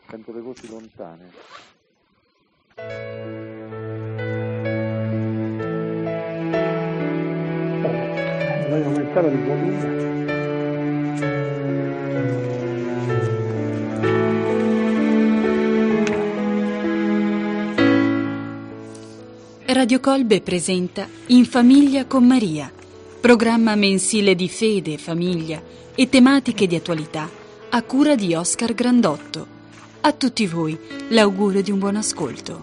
Sento le voci lontane. Voglio aumentare il volume. Radio Colbe presenta In famiglia con Maria, programma mensile di fede, famiglia e tematiche di attualità a cura di Oscar Grandotto. A tutti voi l'augurio di un buon ascolto.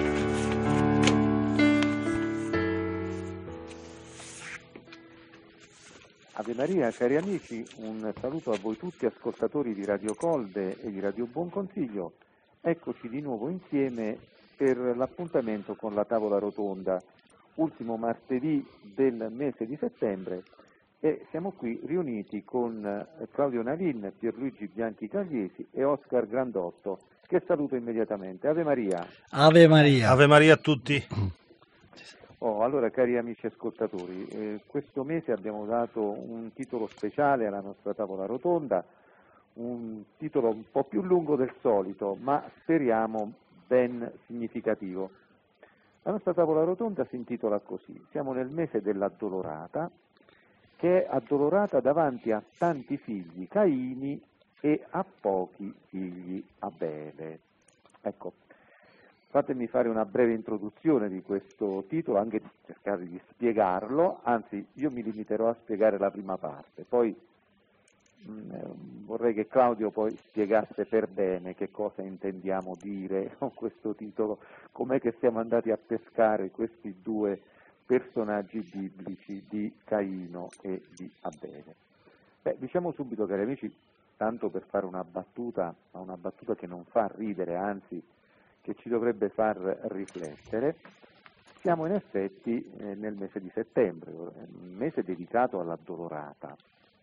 Ave Maria, cari amici, un saluto a voi tutti ascoltatori di Radio Colbe e di Radio Buon Consiglio. Eccoci di nuovo insieme per l'appuntamento con la tavola rotonda, ultimo martedì del mese di settembre, e siamo qui riuniti con Claudio Nalin, Pierluigi Bianchi Cagliesi e Oscar Grandotto, che saluto immediatamente. Ave Maria. Ave Maria. Ave Maria a tutti. Allora, cari amici ascoltatori, questo mese abbiamo dato un titolo speciale alla nostra tavola rotonda, un titolo un po' più lungo del solito, ma speriamo ben significativo. La nostra tavola rotonda si intitola così: siamo nel mese dell'addolorata, che è addolorata davanti a tanti figli Caini e a pochi figli Abele. Ecco, fatemi fare una breve introduzione di questo titolo, anche cercare di spiegarlo, anzi io mi limiterò a spiegare la prima parte, poi vorrei che Claudio poi spiegasse per bene che cosa intendiamo dire con questo titolo, com'è che siamo andati a pescare questi due personaggi biblici di Caino e di Abele. Diciamo subito, cari amici, tanto per fare una battuta, ma una battuta che non fa ridere, anzi che ci dovrebbe far riflettere, siamo in effetti nel mese di settembre, un mese dedicato all'addolorata.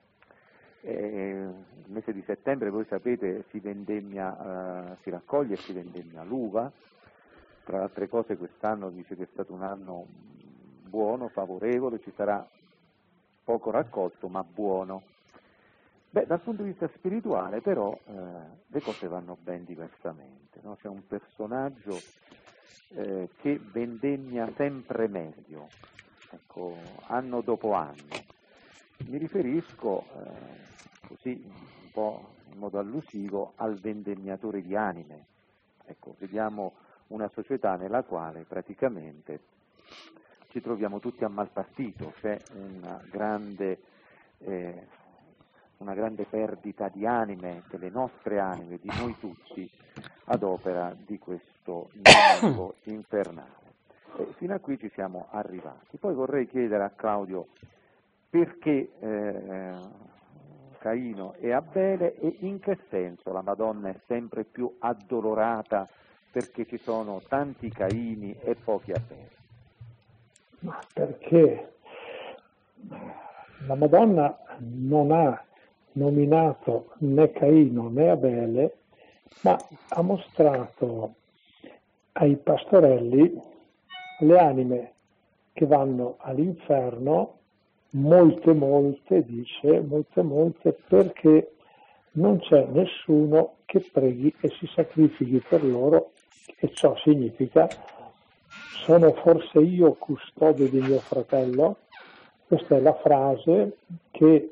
Il mese di settembre, voi sapete, si vendemmia, si raccoglie e si vendemmia l'uva. Tra le altre cose quest'anno dice che è stato un anno buono, favorevole, ci sarà poco raccolto ma buono. Dal punto di vista spirituale però le cose vanno ben diversamente, no? C'è un personaggio che vendemmia sempre meglio, ecco, anno dopo anno. Mi riferisco così un po' in modo allusivo al vendemmiatore di anime. Ecco, vediamo una società nella quale praticamente ci troviamo tutti a mal partito, c'è una grande perdita di anime, delle nostre anime, di noi tutti, ad opera di questo nemico infernale. E fino a qui ci siamo arrivati. Poi vorrei chiedere a Claudio perché Caino e Abele, e in che senso la Madonna è sempre più addolorata perché ci sono tanti Caini e pochi Abele. Ma perché la Madonna non ha nominato né Caino né Abele, ma ha mostrato ai pastorelli le anime che vanno all'inferno, molte, perché non c'è nessuno che preghi e si sacrifichi per loro, e ciò significa: sono forse io custode di mio fratello? Questa è la frase che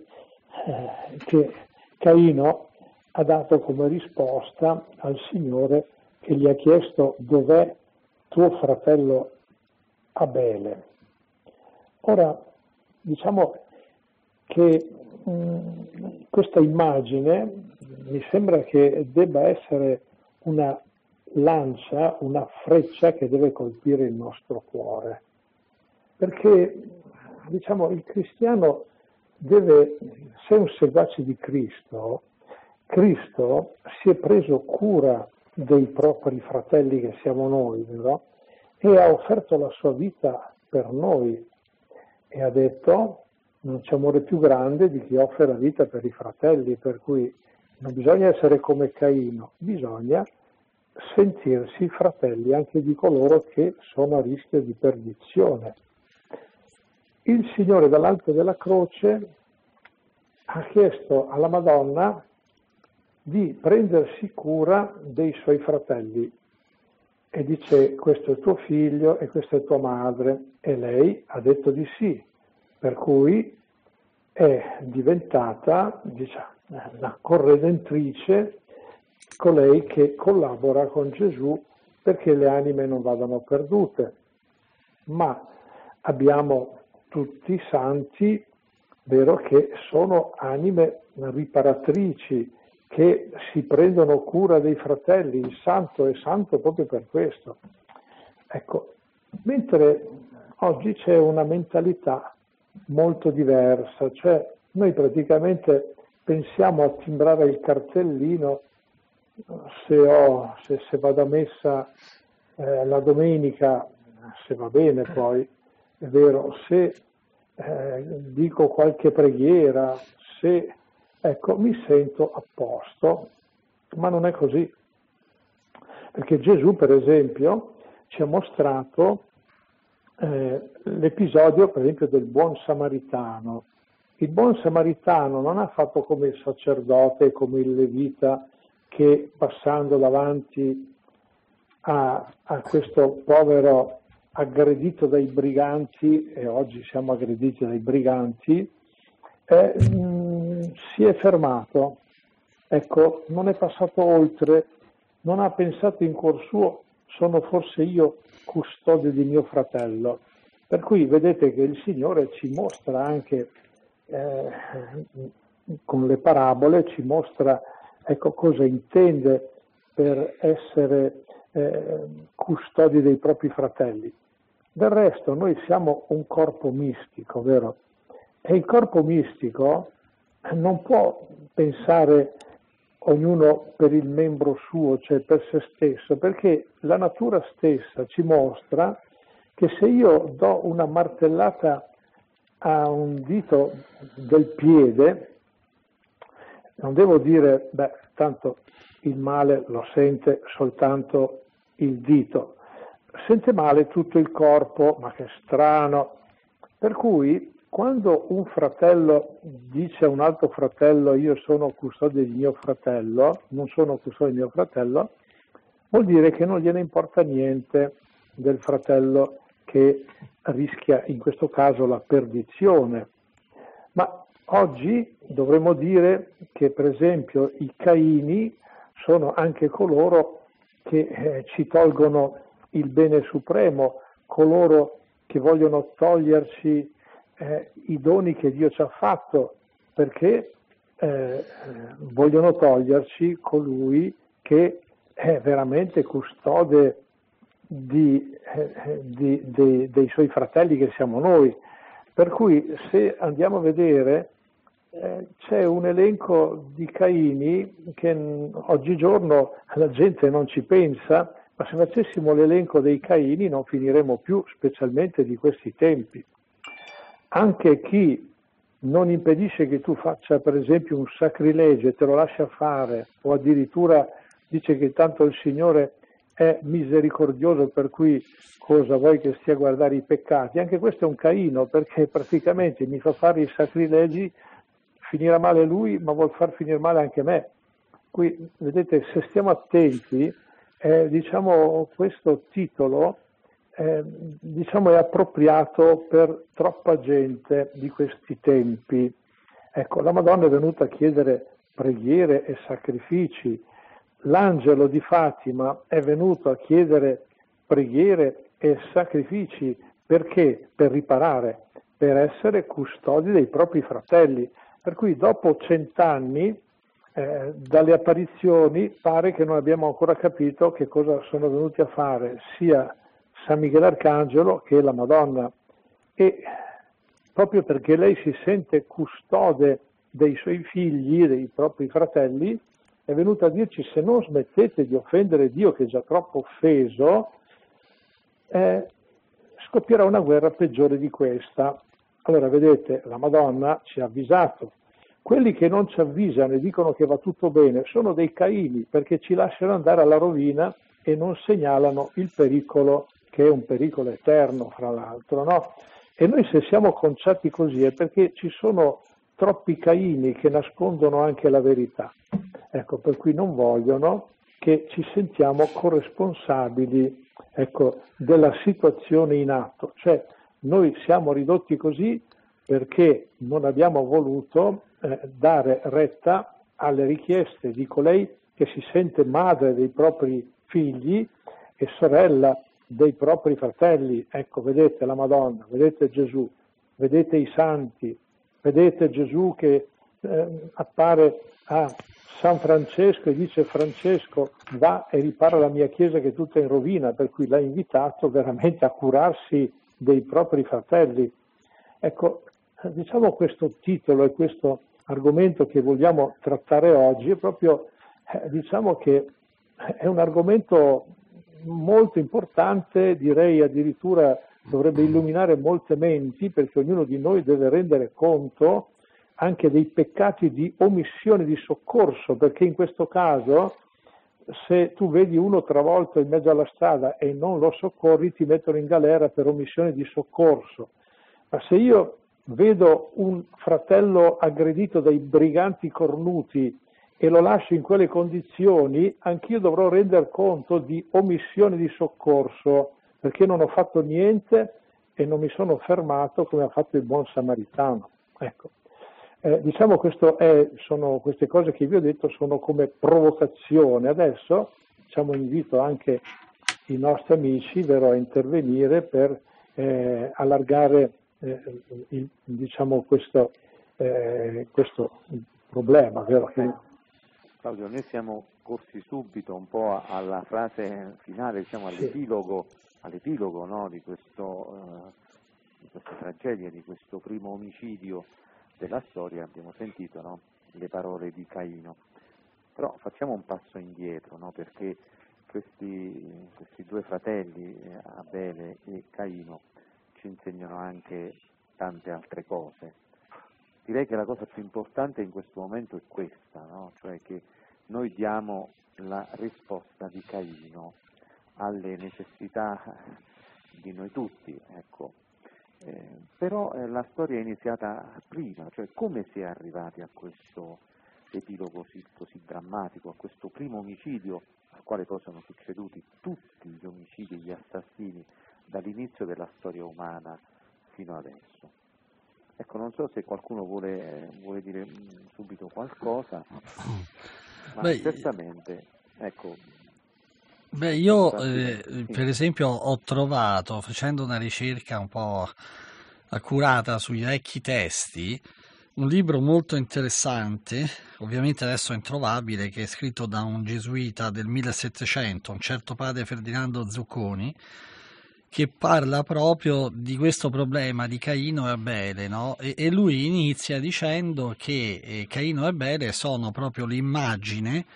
Caino ha dato come risposta al Signore, che gli ha chiesto: dov'è tuo fratello Abele? Ora, diciamo che questa immagine mi sembra che debba essere una lancia, una freccia che deve colpire il nostro cuore, perché diciamo il cristiano deve, se è un seguace di Cristo si è preso cura dei propri fratelli che siamo noi, vero? E ha offerto la sua vita per noi e ha detto: non c'è amore più grande di chi offre la vita per i fratelli, per cui non bisogna essere come Caino, bisogna sentirsi fratelli anche di coloro che sono a rischio di perdizione. Il Signore dall'alto della croce ha chiesto alla Madonna di prendersi cura dei suoi fratelli. E dice: questo è tuo figlio e questa è tua madre. E lei ha detto di sì, per cui è diventata, diciamo, la corredentrice, colei che collabora con Gesù perché le anime non vadano perdute. Ma abbiamo tutti i santi, vero, che sono anime riparatrici, che si prendono cura dei fratelli. Il santo è santo proprio per questo. Ecco, mentre oggi c'è una mentalità molto diversa, cioè noi praticamente pensiamo a timbrare il cartellino se vado a messa la domenica, se va bene poi, è vero, se dico qualche preghiera, se ecco, mi sento a posto, ma non è così. Perché Gesù, per esempio, ci ha mostrato l'episodio, per esempio, del buon samaritano. Il buon samaritano non ha fatto come il sacerdote, come il levita, che passando davanti a questo povero aggredito dai briganti, e oggi siamo aggrediti dai briganti, si è fermato, ecco, non è passato oltre, non ha pensato in cuor suo: sono forse io custode di mio fratello. Per cui vedete che il Signore ci mostra anche con le parabole, ci mostra, ecco, cosa intende per essere custodi dei propri fratelli. Del resto noi siamo un corpo mistico, vero? E il corpo mistico non può pensare ognuno per il membro suo, cioè per se stesso, perché la natura stessa ci mostra che se io do una martellata a un dito del piede, non devo dire, beh, tanto il male lo sente soltanto il dito, sente male tutto il corpo, ma che strano. Per cui quando un fratello dice a un altro fratello: io sono custode di mio fratello, non sono custode di mio fratello, vuol dire che non gliene importa niente del fratello che rischia in questo caso la perdizione. Ma oggi dovremmo dire che, per esempio, i Caini sono anche coloro che ci tolgono il bene supremo, coloro che vogliono toglierci i doni che Dio ci ha fatto, perché vogliono toglierci colui che è veramente custode dei suoi fratelli, che siamo noi. Per cui se andiamo a vedere c'è un elenco di Caini che oggigiorno la gente non ci pensa, ma se facessimo l'elenco dei Caini non finiremo più, specialmente di questi tempi. Anche chi non impedisce che tu faccia, per esempio, un sacrilegio e te lo lascia fare, o addirittura dice che tanto il Signore è misericordioso, per cui cosa vuoi che stia a guardare i peccati? Anche questo è un Caino, perché praticamente mi fa fare i sacrilegi, finirà male lui, ma vuol far finire male anche me. Qui, vedete, se stiamo attenti, diciamo, questo titolo diciamo, è appropriato per troppa gente di questi tempi. Ecco, la Madonna è venuta a chiedere preghiere e sacrifici. L'angelo di Fatima è venuto a chiedere preghiere e sacrifici. Perché? Per riparare, per essere custodi dei propri fratelli. Per cui dopo 100 anni dalle apparizioni pare che non abbiamo ancora capito che cosa sono venuti a fare sia San Michele Arcangelo che la Madonna. E proprio perché lei si sente custode dei suoi figli, dei propri fratelli, è venuta a dirci: se non smettete di offendere Dio, che è già troppo offeso, scoppierà una guerra peggiore di questa. Allora, vedete, la Madonna ci ha avvisato. Quelli che non ci avvisano e dicono che va tutto bene sono dei Caini, perché ci lasciano andare alla rovina e non segnalano il pericolo, che è un pericolo eterno, fra l'altro, no? E noi, se siamo conciati così, è perché ci sono troppi Caini che nascondono anche la verità. ecco, per cui non vogliono che ci sentiamo corresponsabili, ecco, della situazione in atto. Cioè noi siamo ridotti così perché non abbiamo voluto dare retta alle richieste di colei che si sente madre dei propri figli e sorella dei propri fratelli. Ecco, vedete la Madonna, vedete Gesù, vedete i santi, vedete Gesù che appare a San Francesco e dice: Francesco, va e ripara la mia chiesa che è tutta in rovina, per cui l'ha invitato veramente a curarsi dei propri fratelli. Ecco, diciamo questo titolo e questo argomento che vogliamo trattare oggi è proprio, diciamo che è un argomento molto importante, direi addirittura dovrebbe illuminare molte menti, perché ognuno di noi deve rendere conto anche dei peccati di omissione di soccorso, perché in questo caso se tu vedi uno travolto in mezzo alla strada e non lo soccorri, ti mettono in galera per omissione di soccorso. Ma se io vedo un fratello aggredito dai briganti cornuti e lo lascio in quelle condizioni, anch'io dovrò render conto di omissione di soccorso, perché non ho fatto niente e non mi sono fermato come ha fatto il buon samaritano. Ecco. Diciamo sono queste cose che vi ho detto sono come provocazione. Adesso invito anche i nostri amici a intervenire per allargare questo problema. Vero? Claudio, noi siamo corsi subito un po' alla frase finale, all'epilogo no, di questa tragedia, di questo primo omicidio della storia. Abbiamo sentito, no, le parole di Caino, però facciamo un passo indietro, no, perché questi due fratelli, Abele e Caino, ci insegnano anche tante altre cose. Direi che la cosa più importante in questo momento è questa, no? Cioè che noi diamo la risposta di Caino alle necessità di noi tutti, ecco. Però la storia è iniziata prima, cioè come si è arrivati a questo epilogo così drammatico, a questo primo omicidio, al quale poi sono succeduti tutti gli omicidi e gli assassini dall'inizio della storia umana fino adesso. Ecco, non so se qualcuno vuole dire subito qualcosa, ma certamente, ecco. Io per esempio ho trovato, facendo una ricerca un po' accurata sui vecchi testi, un libro molto interessante, ovviamente adesso è introvabile, che è scritto da un gesuita del 1700, un certo padre Ferdinando Zucconi, che parla proprio di questo problema di Caino e Abele, no? E lui inizia dicendo che Caino e Abele sono proprio l'immagine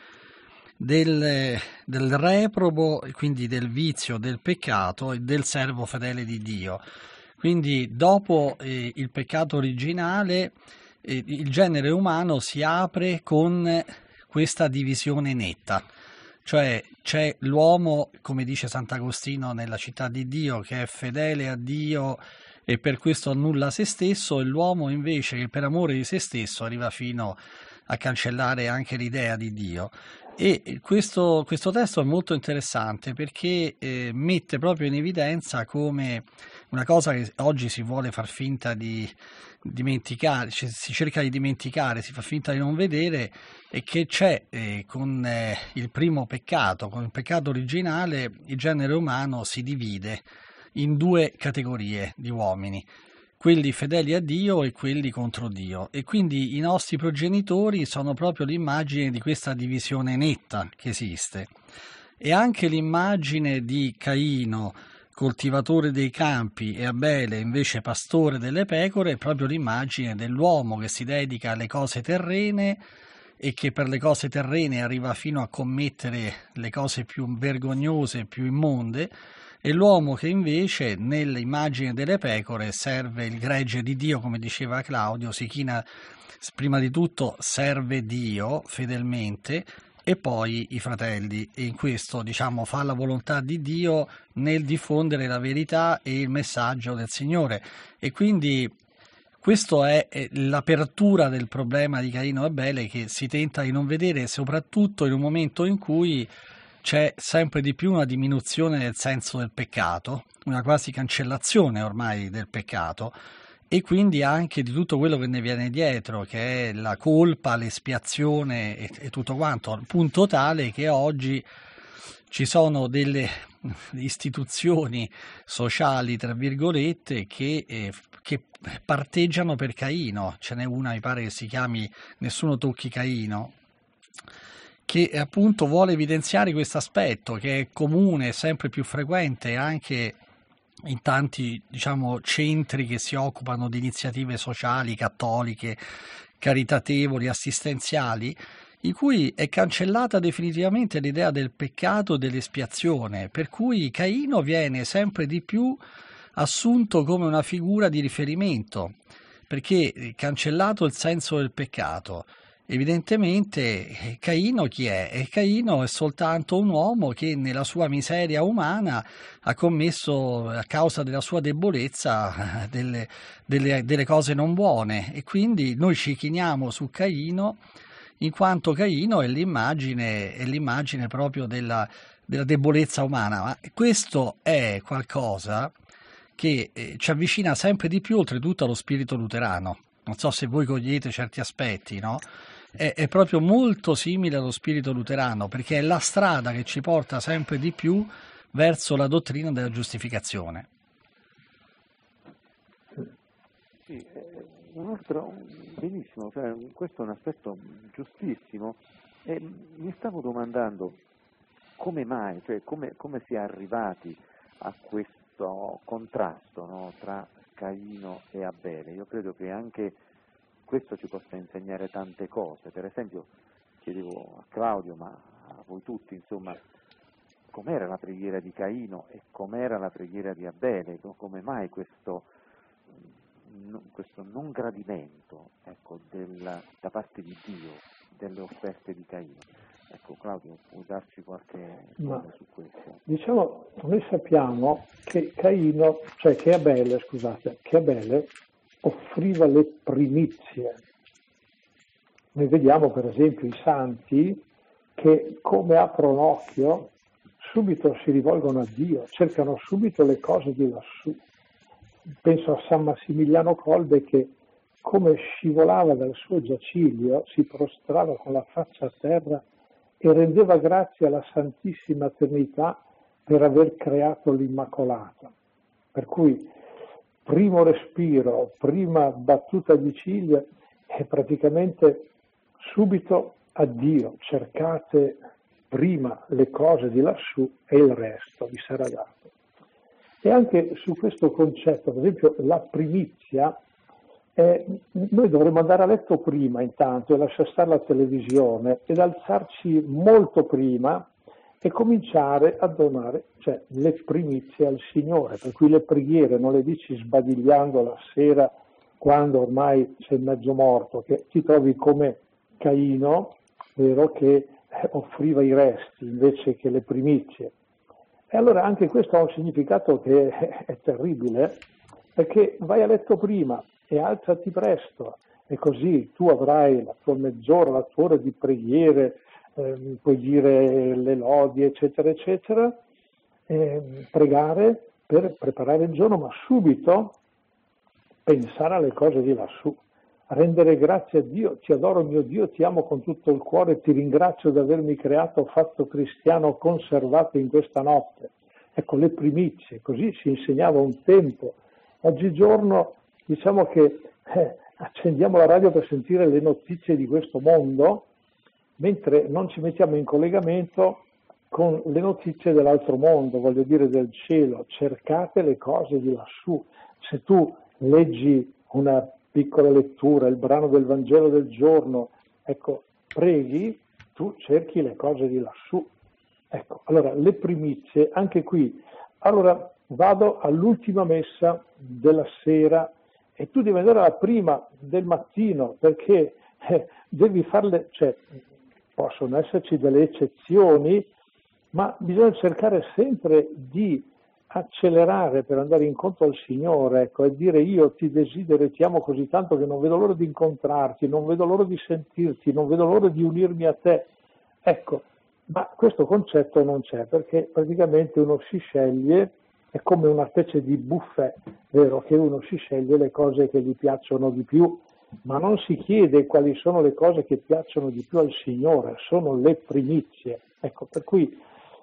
del reprobo, quindi del vizio, del peccato e del servo fedele di Dio. Quindi dopo il peccato originale il genere umano si apre con questa divisione netta, cioè c'è l'uomo, come dice Sant'Agostino nella Città di Dio, che è fedele a Dio e per questo annulla se stesso, e l'uomo invece che per amore di se stesso arriva fino a cancellare anche l'idea di Dio. E questo testo è molto interessante perché mette proprio in evidenza come una cosa che oggi si vuole far finta di dimenticare, si cerca di dimenticare, si fa finta di non vedere, e che c'è con il primo peccato, con il peccato originale, il genere umano si divide in due categorie di uomini, quelli fedeli a Dio e quelli contro Dio, e quindi i nostri progenitori sono proprio l'immagine di questa divisione netta che esiste. E anche l'immagine di Caino, coltivatore dei campi, e Abele invece pastore delle pecore, è proprio l'immagine dell'uomo che si dedica alle cose terrene e che per le cose terrene arriva fino a commettere le cose più vergognose, più immonde, e l'uomo che invece nell'immagine delle pecore serve il gregge di Dio, come diceva Claudio, si china prima di tutto, serve Dio fedelmente e poi i fratelli, e in questo fa la volontà di Dio nel diffondere la verità e il messaggio del Signore. E quindi Questo è l'apertura del problema di Caino e Abele, che si tenta di non vedere, soprattutto in un momento in cui c'è sempre di più una diminuzione del senso del peccato, una quasi cancellazione ormai del peccato, e quindi anche di tutto quello che ne viene dietro, che è la colpa, l'espiazione e tutto quanto, al punto tale che oggi ci sono delle istituzioni sociali, tra virgolette, che parteggiano per Caino. Ce n'è una, mi pare che si chiami Nessuno tocchi Caino, che appunto vuole evidenziare questo aspetto che è comune, sempre più frequente anche in tanti, diciamo, centri che si occupano di iniziative sociali, cattoliche, caritatevoli, assistenziali, in cui è cancellata definitivamente l'idea del peccato e dell'espiazione, per cui Caino viene sempre di più assunto come una figura di riferimento, perché cancellato il senso del peccato, evidentemente Caino chi è? E Caino è soltanto un uomo che nella sua miseria umana ha commesso, a causa della sua debolezza, delle cose non buone, e quindi noi ci chiniamo su Caino, in quanto Caino è l'immagine proprio della debolezza umana. Ma questo è qualcosa che ci avvicina sempre di più, oltretutto, allo spirito luterano. Non so se voi cogliete certi aspetti, no? È proprio molto simile allo spirito luterano, perché è la strada che ci porta sempre di più verso la dottrina della giustificazione. Sì, benissimo, cioè, questo è un aspetto giustissimo, e mi stavo domandando come mai, cioè come si è arrivati a questo contrasto, no, tra Caino e Abele. Io credo che anche questo ci possa insegnare tante cose. Per esempio, chiedevo a Claudio, ma a voi tutti, insomma, com'era la preghiera di Caino e com'era la preghiera di Abele, come mai questo non gradimento, ecco, da parte di Dio delle offerte di Caino. Ecco, Claudio, puoi darci qualche cosa su questo? Diciamo, noi sappiamo che che Abele offriva le primizie. Noi vediamo per esempio i santi che, come aprono occhio, subito si rivolgono a Dio, cercano subito le cose di lassù. Penso a San Massimiliano Kolbe che, come scivolava dal suo giaciglio, si prostrava con la faccia a terra e rendeva grazie alla Santissima Trinità per aver creato l'Immacolata. Per cui primo respiro, prima battuta di ciglia è praticamente subito a Dio, cercate prima le cose di lassù e il resto vi sarà dato. E anche su questo concetto, per esempio la primizia, noi dovremmo andare a letto prima intanto e lasciare stare la televisione ed alzarci molto prima e cominciare a donare, cioè, le primizie al Signore, per cui le preghiere non le dici sbadigliando la sera quando ormai sei mezzo morto, che ti trovi come Caino, vero, che offriva i resti invece che le primizie. E allora anche questo ha un significato che è terribile, perché vai a letto prima e alzati presto, e così tu avrai la tua mezz'ora, la tua ora di preghiere, puoi dire le lodi, eccetera, eccetera, pregare per preparare il giorno, ma subito pensare alle cose di lassù, rendere grazie a Dio. Ti adoro mio Dio, ti amo con tutto il cuore, ti ringrazio di avermi creato, fatto cristiano, conservato in questa notte. Ecco, le primizie, così si insegnava un tempo. Oggigiorno diciamo che accendiamo la radio per sentire le notizie di questo mondo, mentre non ci mettiamo in collegamento con le notizie dell'altro mondo, voglio dire del cielo. Cercate le cose di lassù. Se tu leggi una piccola lettura, il brano del Vangelo del giorno, ecco, preghi, tu cerchi le cose di lassù. Ecco, allora le primizie, anche qui, allora vado all'ultima messa della sera e tu devi andare alla prima del mattino, perché devi farle, cioè possono esserci delle eccezioni, ma bisogna cercare sempre di accelerare per andare incontro al Signore, ecco, e dire io ti desidero e ti amo così tanto che non vedo l'ora di incontrarti, non vedo l'ora di sentirti, non vedo l'ora di unirmi a te. Ecco, ma questo concetto non c'è, perché praticamente uno si sceglie, è come una specie di buffet, vero? Che uno si sceglie le cose che gli piacciono di più, ma non si chiede quali sono le cose che piacciono di più al Signore, sono le primizie. Ecco, per cui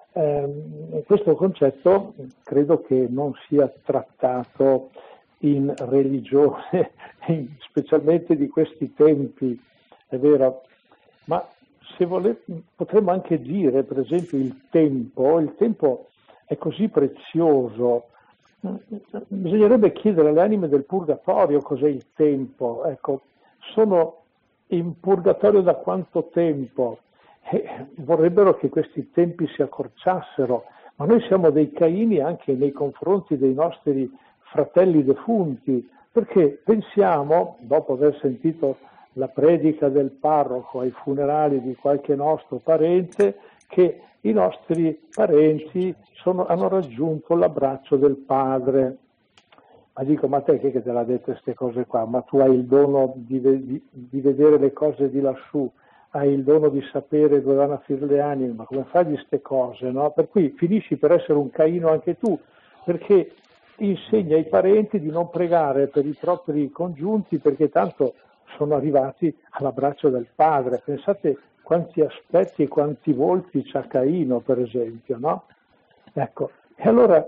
questo concetto credo che non sia trattato in religione, specialmente di questi tempi, è vero, ma se potremmo anche dire, per esempio, il tempo è così prezioso. Bisognerebbe chiedere alle anime del purgatorio cos'è il tempo. Ecco, sono in purgatorio da quanto tempo? Vorrebbero che questi tempi si accorciassero, ma noi siamo dei Caini anche nei confronti dei nostri fratelli defunti, perché pensiamo, dopo aver sentito la predica del parroco ai funerali di qualche nostro parente, che i nostri parenti hanno raggiunto l'abbraccio del padre. Ma dico, ma te che te l'ha detto queste cose qua? Ma tu hai il dono di vedere le cose di lassù, hai il dono di sapere dove vanno a finire le anime, ma come fai di queste cose, no? Per cui finisci per essere un Caino anche tu, perché insegna ai parenti di non pregare per i propri congiunti, perché tanto sono arrivati all'abbraccio del padre. Pensate quanti aspetti e quanti volti c'ha Caino, per esempio, no? Ecco, e allora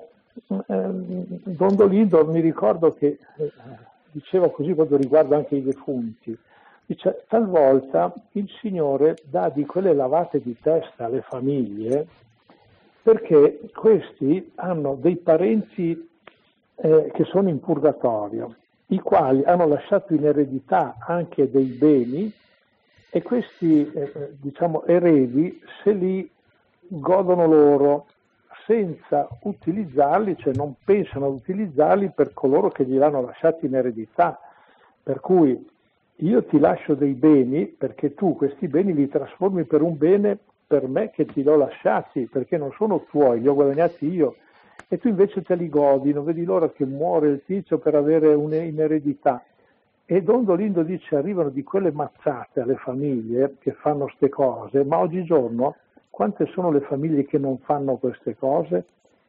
Don Dolindo mi ricordo che diceva così quando riguarda anche i defunti, dice, talvolta il Signore dà di quelle lavate di testa alle famiglie perché questi hanno dei parenti che sono in purgatorio, i quali hanno lasciato in eredità anche dei beni e questi diciamo eredi se li godono loro senza utilizzarli, cioè non pensano ad utilizzarli per coloro che gliel'hanno lasciati in eredità, per cui io ti lascio dei beni perché tu questi beni li trasformi per un bene per me che ti li ho lasciati, perché non sono tuoi, li ho guadagnati io, e tu invece te li godi, non vedi l'ora che muore il tizio per avere in eredità. E Don Dolindo dice, arrivano di quelle mazzate alle famiglie che fanno ste cose, ma oggigiorno quante sono le famiglie che non fanno queste cose?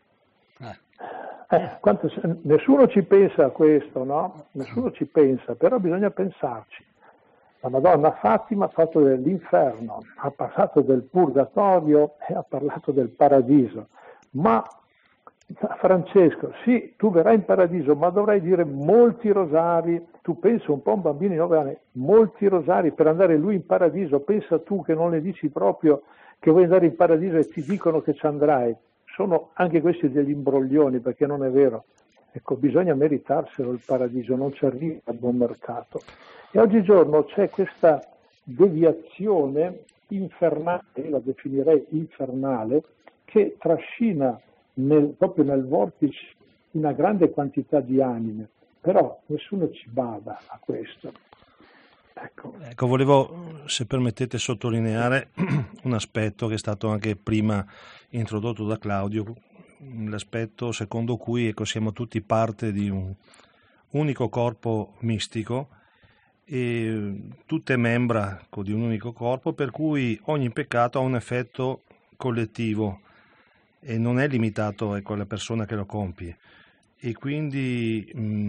Nessuno ci pensa a questo, no? Nessuno ci pensa, però bisogna pensarci. La Madonna Fatima ha fatto dell'inferno, ha parlato del purgatorio e ha parlato del paradiso. Ma Francesco, sì, tu verrai in paradiso, ma dovrai dire molti rosari. Tu pensa un po' a un bambino di 9 anni, molti rosari per andare lui in paradiso. Pensa tu che non le dici proprio che vuoi andare in paradiso e ti dicono che ci andrai. Sono anche questi degli imbroglioni, perché non è vero. Ecco, bisogna meritarselo il paradiso, non ci arriva a buon mercato. E oggigiorno c'è questa deviazione infernale, io la definirei infernale, che trascina proprio nel vortice una grande quantità di anime, però nessuno ci bada a questo. Ecco, volevo, se permettete, sottolineare un aspetto che è stato anche prima introdotto da Claudio, l'aspetto secondo cui siamo tutti parte di un unico corpo mistico e tutte membra di un unico corpo, per cui ogni peccato ha un effetto collettivo e non è limitato alla persona che lo compie. E quindi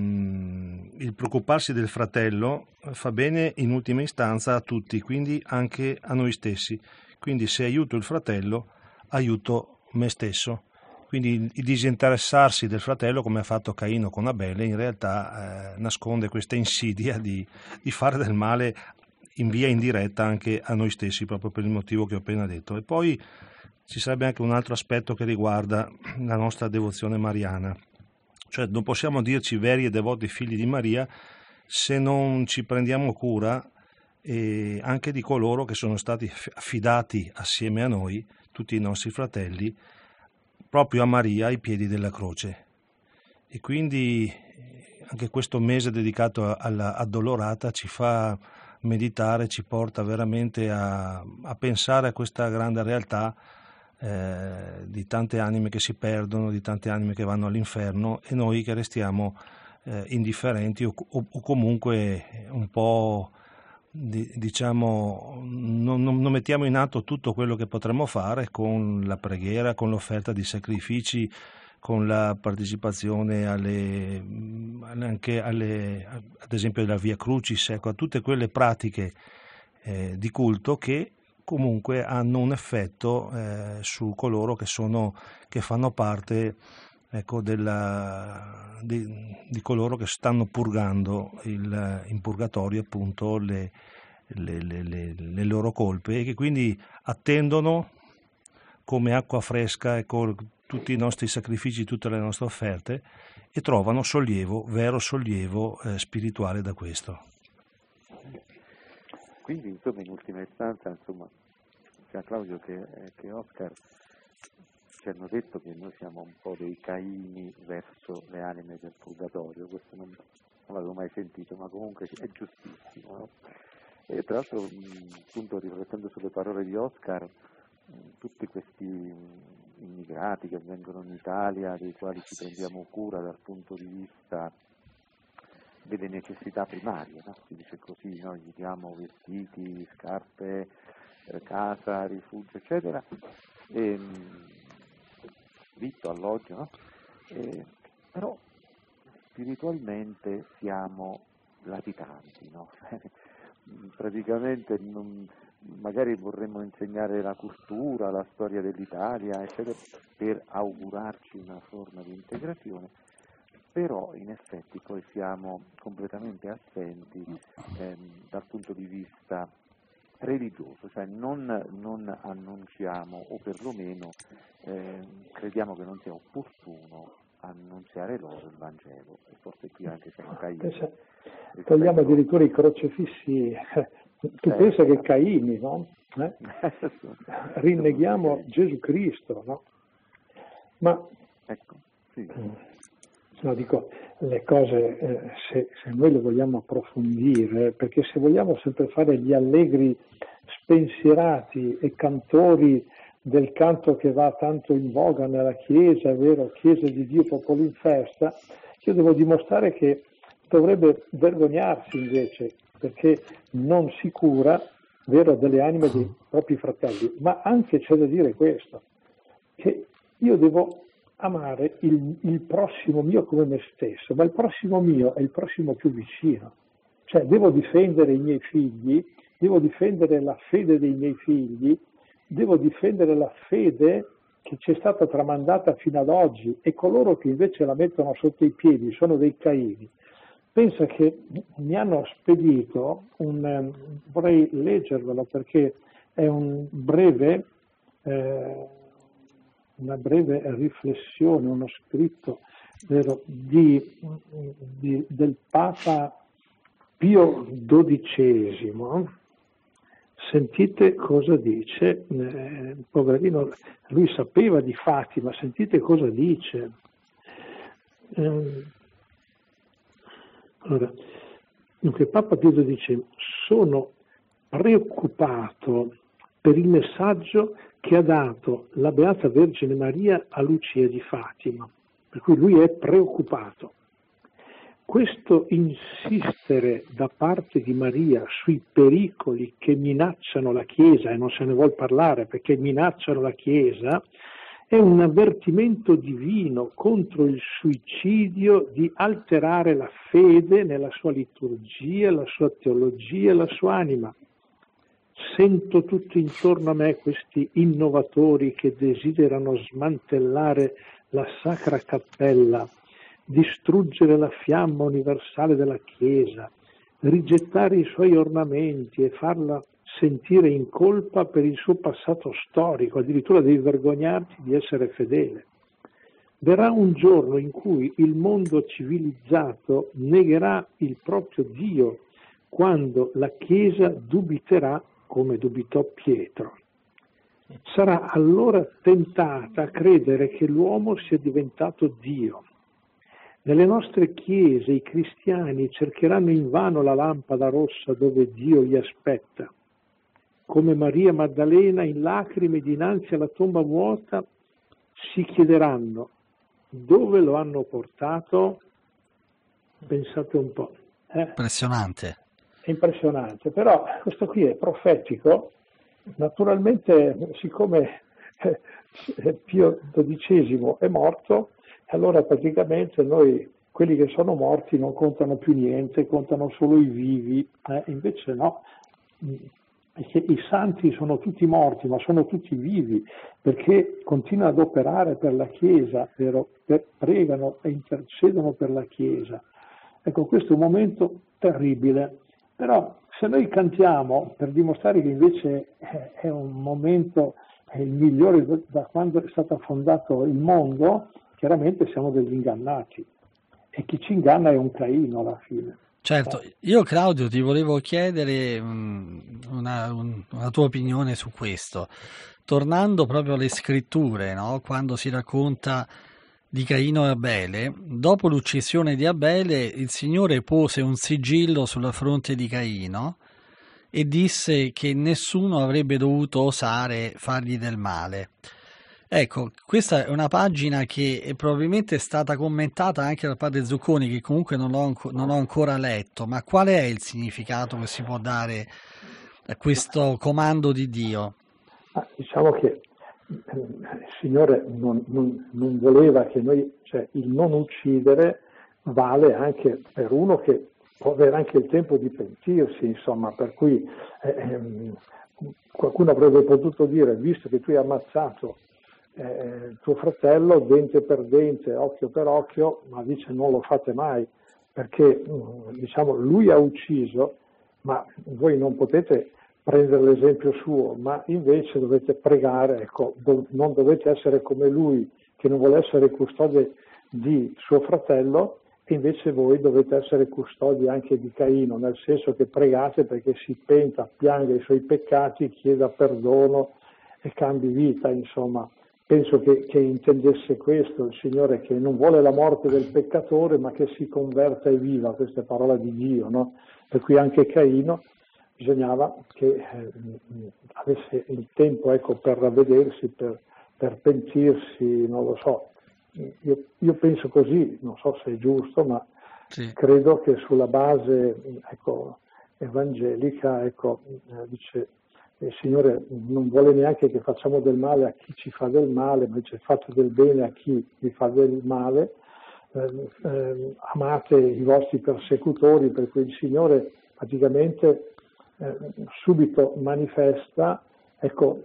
il preoccuparsi del fratello fa bene in ultima istanza a tutti, quindi anche a noi stessi. Quindi se aiuto il fratello, aiuto me stesso. Quindi il disinteressarsi del fratello, come ha fatto Caino con Abele, in realtà nasconde questa insidia di fare del male in via indiretta anche a noi stessi, proprio per il motivo che ho appena detto. E poi ci sarebbe anche un altro aspetto che riguarda la nostra devozione mariana. Cioè non possiamo dirci veri e devoti figli di Maria se non ci prendiamo cura anche di coloro che sono stati affidati assieme a noi, tutti i nostri fratelli, proprio a Maria ai piedi della croce. E quindi anche questo mese dedicato alla Addolorata ci fa meditare, ci porta veramente a pensare a questa grande realtà di tante anime che si perdono, di tante anime che vanno all'inferno, e noi che restiamo indifferenti o comunque un po', diciamo, non mettiamo in atto tutto quello che potremmo fare con la preghiera, con l'offerta di sacrifici, con la partecipazione anche alle, ad esempio alla Via Crucis, ecco, a tutte quelle pratiche di culto che comunque hanno un effetto su coloro che fanno parte, ecco, di coloro che stanno purgando in purgatorio appunto le loro colpe, e che quindi attendono come acqua fresca, ecco, tutti i nostri sacrifici, tutte le nostre offerte, e trovano sollievo, vero sollievo spirituale da questo. Quindi, insomma, in ultima istanza, insomma, sia Claudio che Oscar ci hanno detto che noi siamo un po' dei Caini verso le anime del purgatorio. Questo non l'avevo mai sentito, ma comunque è giustissimo, no? E tra l'altro, appunto, riflettendo sulle parole di Oscar, tutti questi immigrati che vengono in Italia, dei quali ci prendiamo cura dal punto di vista delle necessità primarie, no? Si dice così, no? Gli diamo vestiti, scarpe, casa, rifugio, eccetera, vitto, alloggio, no? Però spiritualmente siamo latitanti, no? Praticamente magari vorremmo insegnare la cultura, la storia dell'Italia, eccetera, per augurarci una forma di integrazione, però in effetti poi siamo completamente assenti dal punto di vista religioso, cioè non annunciamo, o perlomeno crediamo che non sia opportuno annunziare loro il Vangelo, e forse qui anche siamo Caini. Togliamo addirittura i crocefissi, tu pensa che Caini, no? Rinneghiamo Gesù Cristo, no? Ma ecco, sì. No, dico, le cose, se noi le vogliamo approfondire, perché se vogliamo sempre fare gli allegri spensierati e cantori del canto che va tanto in voga nella Chiesa, è vero, Chiesa di Dio, popolo in festa, io devo dimostrare che dovrebbe vergognarsi invece, perché non si cura, vero, delle anime dei propri fratelli. Ma anche c'è da dire questo, che io devo amare il prossimo mio come me stesso, ma il prossimo mio è il prossimo più vicino. Cioè devo difendere i miei figli, devo difendere la fede dei miei figli, devo difendere la fede che ci è stata tramandata fino ad oggi, e coloro che invece la mettono sotto i piedi sono dei Caini. Pensa che mi hanno spedito vorrei leggervelo perché è una breve riflessione, uno scritto, vero, del Papa Pio XII. Sentite cosa dice, poverino, lui sapeva di Fatima, sentite cosa dice. Allora, dunque, Papa Pio XII: sono preoccupato per il messaggio che ha dato la Beata Vergine Maria a Lucia di Fatima, per cui lui è preoccupato. Questo insistere da parte di Maria sui pericoli che minacciano la Chiesa, e non se ne vuol parlare perché minacciano la Chiesa, è un avvertimento divino contro il suicidio di alterare la fede nella sua liturgia, la sua teologia, la sua anima. Sento tutto intorno a me questi innovatori che desiderano smantellare la Sacra Cappella, distruggere la fiamma universale della Chiesa, rigettare i suoi ornamenti e farla sentire in colpa per il suo passato storico, addirittura devi vergognarti di essere fedele. Verrà un giorno in cui il mondo civilizzato negherà il proprio Dio, quando la Chiesa dubiterà come dubitò Pietro. Sarà allora tentata a credere che l'uomo sia diventato Dio. Nelle nostre chiese i cristiani cercheranno invano la lampada rossa dove Dio li aspetta. come Maria Maddalena in lacrime dinanzi alla tomba vuota, si chiederanno dove lo hanno portato. Pensate un po'. Impressionante. È impressionante, però questo qui è profetico. Naturalmente, siccome Pio XII è morto, allora praticamente noi, quelli che sono morti, non contano più niente, contano solo i vivi. Invece no, i santi sono tutti morti, ma sono tutti vivi, perché continuano ad operare per la Chiesa, pregano e intercedono per la Chiesa. Ecco, questo è un momento terribile, però se noi cantiamo per dimostrare che invece è un momento il migliore da quando è stato fondato il mondo, chiaramente siamo degli ingannati, e chi ci inganna è un Caino alla fine. Certo, io Claudio ti volevo chiedere una tua opinione su questo, tornando proprio alle scritture, no? Quando si racconta di Caino e Abele, dopo l'uccisione di Abele il Signore pose un sigillo sulla fronte di Caino e disse che nessuno avrebbe dovuto osare fargli del male. Ecco, questa è una pagina che probabilmente è stata commentata anche dal padre Zucconi, che comunque non ho ancora letto, ma qual è il significato che si può dare a questo comando di Dio? Diciamo che il Signore non voleva che noi, cioè il non uccidere vale anche per uno che può avere anche il tempo di pentirsi, insomma, per cui qualcuno avrebbe potuto dire, visto che tu hai ammazzato tuo fratello, dente per dente, occhio per occhio, ma dice non lo fate mai, perché diciamo lui ha ucciso, ma voi non potete prendere l'esempio suo, ma invece dovete pregare, ecco, non dovete essere come lui che non vuole essere custode di suo fratello, e invece voi dovete essere custodi anche di Caino, nel senso che pregate perché si penta, pianga i suoi peccati, chieda perdono e cambi vita, insomma. Penso che intendesse questo il Signore, che non vuole la morte del peccatore, ma che si converta e viva, questa è parola di Dio, no? Per cui anche Caino bisognava che avesse il tempo, ecco, per ravvedersi, per pentirsi, non lo so. Io penso così, non so se è giusto, ma sì, credo che sulla base, ecco, evangelica, ecco, dice il Signore non vuole neanche che facciamo del male a chi ci fa del male, ma dice fate del bene a chi vi fa del male, amate i vostri persecutori, per cui il Signore praticamente subito manifesta, ecco,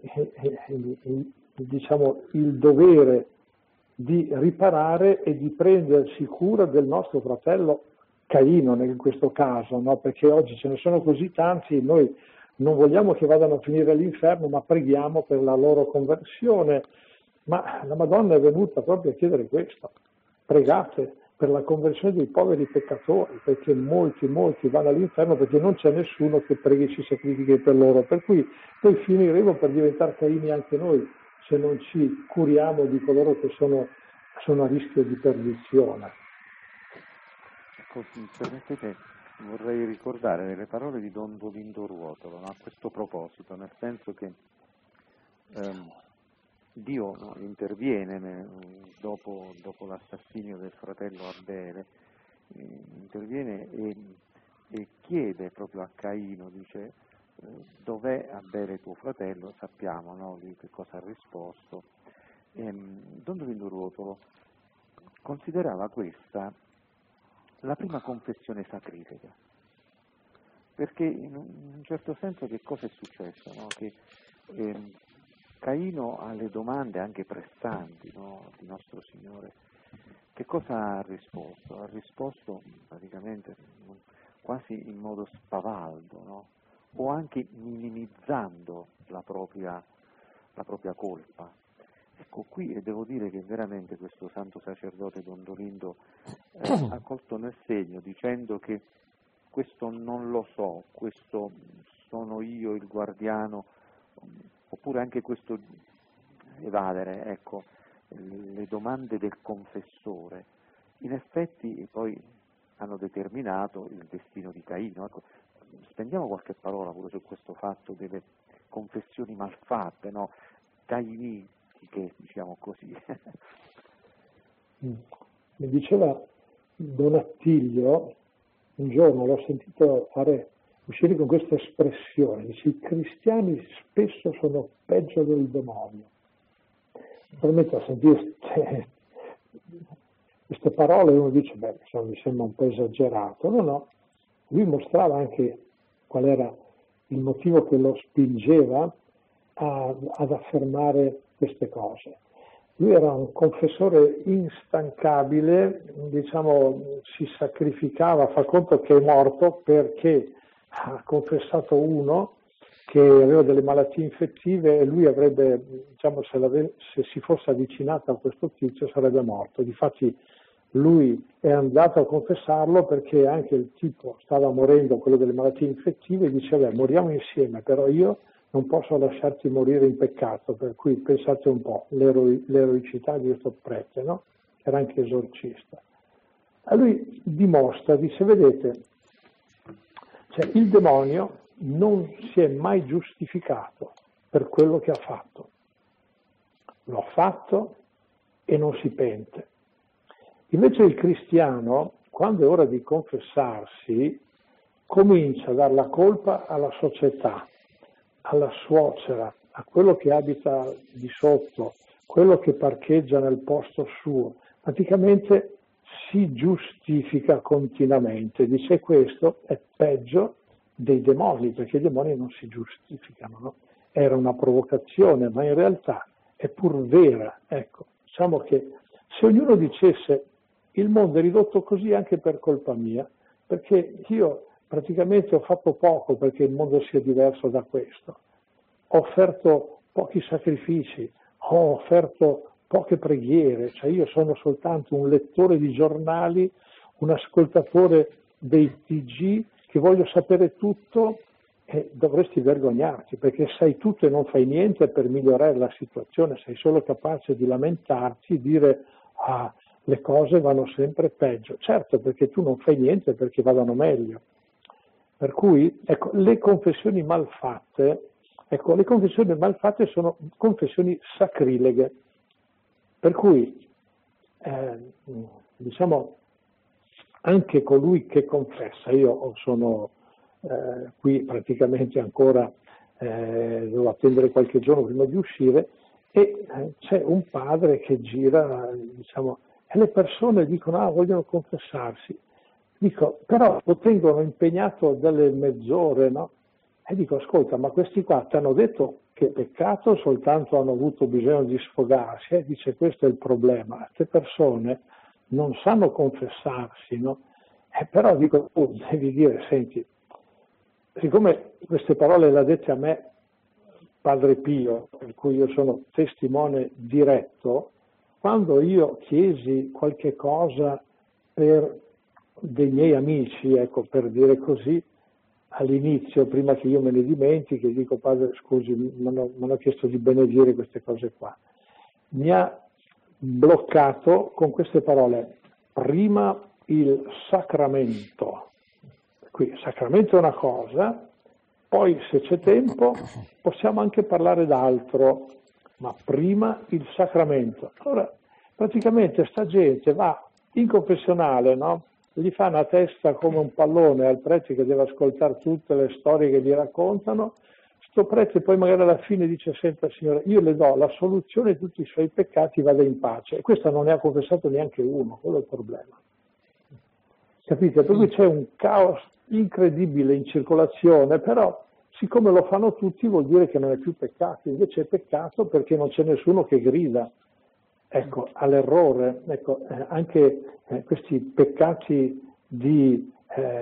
diciamo, il dovere di riparare e di prendersi cura del nostro fratello Caino in questo caso, no? Perché oggi ce ne sono così tanti, noi non vogliamo che vadano a finire all'inferno, ma preghiamo per la loro conversione. Ma la Madonna è venuta proprio a chiedere questo: pregate per la conversione dei poveri peccatori, perché molti vanno all'inferno perché non c'è nessuno che preghi e si sacrifichi per loro. Per cui noi finiremo per diventare Caini anche noi, se non ci curiamo di coloro che sono a rischio di perdizione. Ecco, permettete, vorrei ricordare delle parole di Don Dolindo Ruotolo, a questo proposito, nel senso che Dio interviene dopo l'assassinio del fratello Abele, interviene e chiede proprio a Caino, dice dov'è Abele tuo fratello? Sappiamo, no, lui che cosa ha risposto. Don Dolindo Ruotolo considerava questa la prima confessione sacrifica, perché in un certo senso che cosa è successo? No? Che Caino ha le domande anche pressanti, no, di nostro Signore. Che cosa ha risposto? Ha risposto praticamente quasi in modo spavaldo, no? O anche minimizzando la propria colpa. Ecco, qui devo dire che veramente questo santo sacerdote Don Dolindo ha colto nel segno, dicendo che questo non lo so, questo sono io il guardiano, oppure anche questo evadere, ecco, le domande del confessore, in effetti poi hanno determinato il destino di Caino. Ecco, spendiamo qualche parola pure su questo fatto delle confessioni malfatte, no? Cainistiche, diciamo così. Mi diceva Don Attilio, un giorno l'ho sentito uscire con questa espressione, dice: i cristiani spesso sono peggio del demonio. Probabilmente a sentire queste parole uno dice, beh, insomma, mi sembra un po' esagerato. No, lui mostrava anche qual era il motivo che lo spingeva ad affermare queste cose. Lui era un confessore instancabile, diciamo, si sacrificava, fa conto che è morto perché ha confessato uno che aveva delle malattie infettive e lui avrebbe, diciamo, se si fosse avvicinato a questo tizio sarebbe morto. Difatti lui è andato a confessarlo perché anche il tipo stava morendo, quello delle malattie infettive, e diceva: moriamo insieme, però io non posso lasciarti morire in peccato. Per cui pensate un po', l'eroicità di questo prete, no? Era anche esorcista. A lui dimostra, dice: vedete, cioè, il demonio non si è mai giustificato per quello che ha fatto. Lo ha fatto e non si pente. Invece il cristiano, quando è ora di confessarsi, comincia a dar la colpa alla società, alla suocera, a quello che abita di sotto, quello che parcheggia nel posto suo. Praticamente si giustifica continuamente. Dice: questo è peggio dei demoni, perché i demoni non si giustificano, no? Era una provocazione, ma in realtà è pur vera. Ecco, diciamo che se ognuno dicesse: il mondo è ridotto così anche per colpa mia, perché io praticamente ho fatto poco perché il mondo sia diverso da questo. Ho offerto pochi sacrifici, ho offerto poche preghiere, cioè io sono soltanto un lettore di giornali, un ascoltatore dei TG che voglio sapere tutto, e dovresti vergognarti perché sai tutto e non fai niente per migliorare la situazione, sei solo capace di lamentarti, dire: ah, le cose vanno sempre peggio. Certo, perché tu non fai niente perché vadano meglio. Per cui, ecco, le confessioni malfatte sono confessioni sacrileghe. Per cui, diciamo, anche colui che confessa, io sono qui praticamente ancora, devo attendere qualche giorno prima di uscire, e c'è un padre che gira, diciamo, e le persone dicono: ah, vogliono confessarsi. Dico: però lo tengono impegnato delle mezz'ore, no? E dico: ascolta, ma questi qua ti hanno detto che peccato, soltanto hanno avuto bisogno di sfogarsi? Dice: questo è il problema, queste persone non sanno confessarsi, no? Però dico: tu devi dire, senti, siccome queste parole le ha dette a me Padre Pio, per cui io sono testimone diretto, quando io chiesi qualche cosa per dei miei amici, ecco, per dire così, all'inizio, prima che io me ne dimentichi, dico: padre, scusi, mi hanno chiesto di benedire queste cose qua. Mi ha bloccato con queste parole: prima il sacramento. Qui il sacramento è una cosa, poi se c'è tempo possiamo anche parlare d'altro, ma prima il sacramento. Allora, praticamente sta gente va in confessionale, no? Gli fa una testa come un pallone al prete che deve ascoltare tutte le storie che gli raccontano. Sto prete poi magari alla fine dice: senta signore, io le do la soluzione di tutti i suoi peccati, vada in pace. E questa non ne ha confessato neanche uno, quello è il problema. Capite? Per cui c'è un caos incredibile in circolazione, però siccome lo fanno tutti vuol dire che non è più peccato, invece è peccato perché non c'è nessuno che grida, ecco, all'errore. Ecco, anche questi peccati di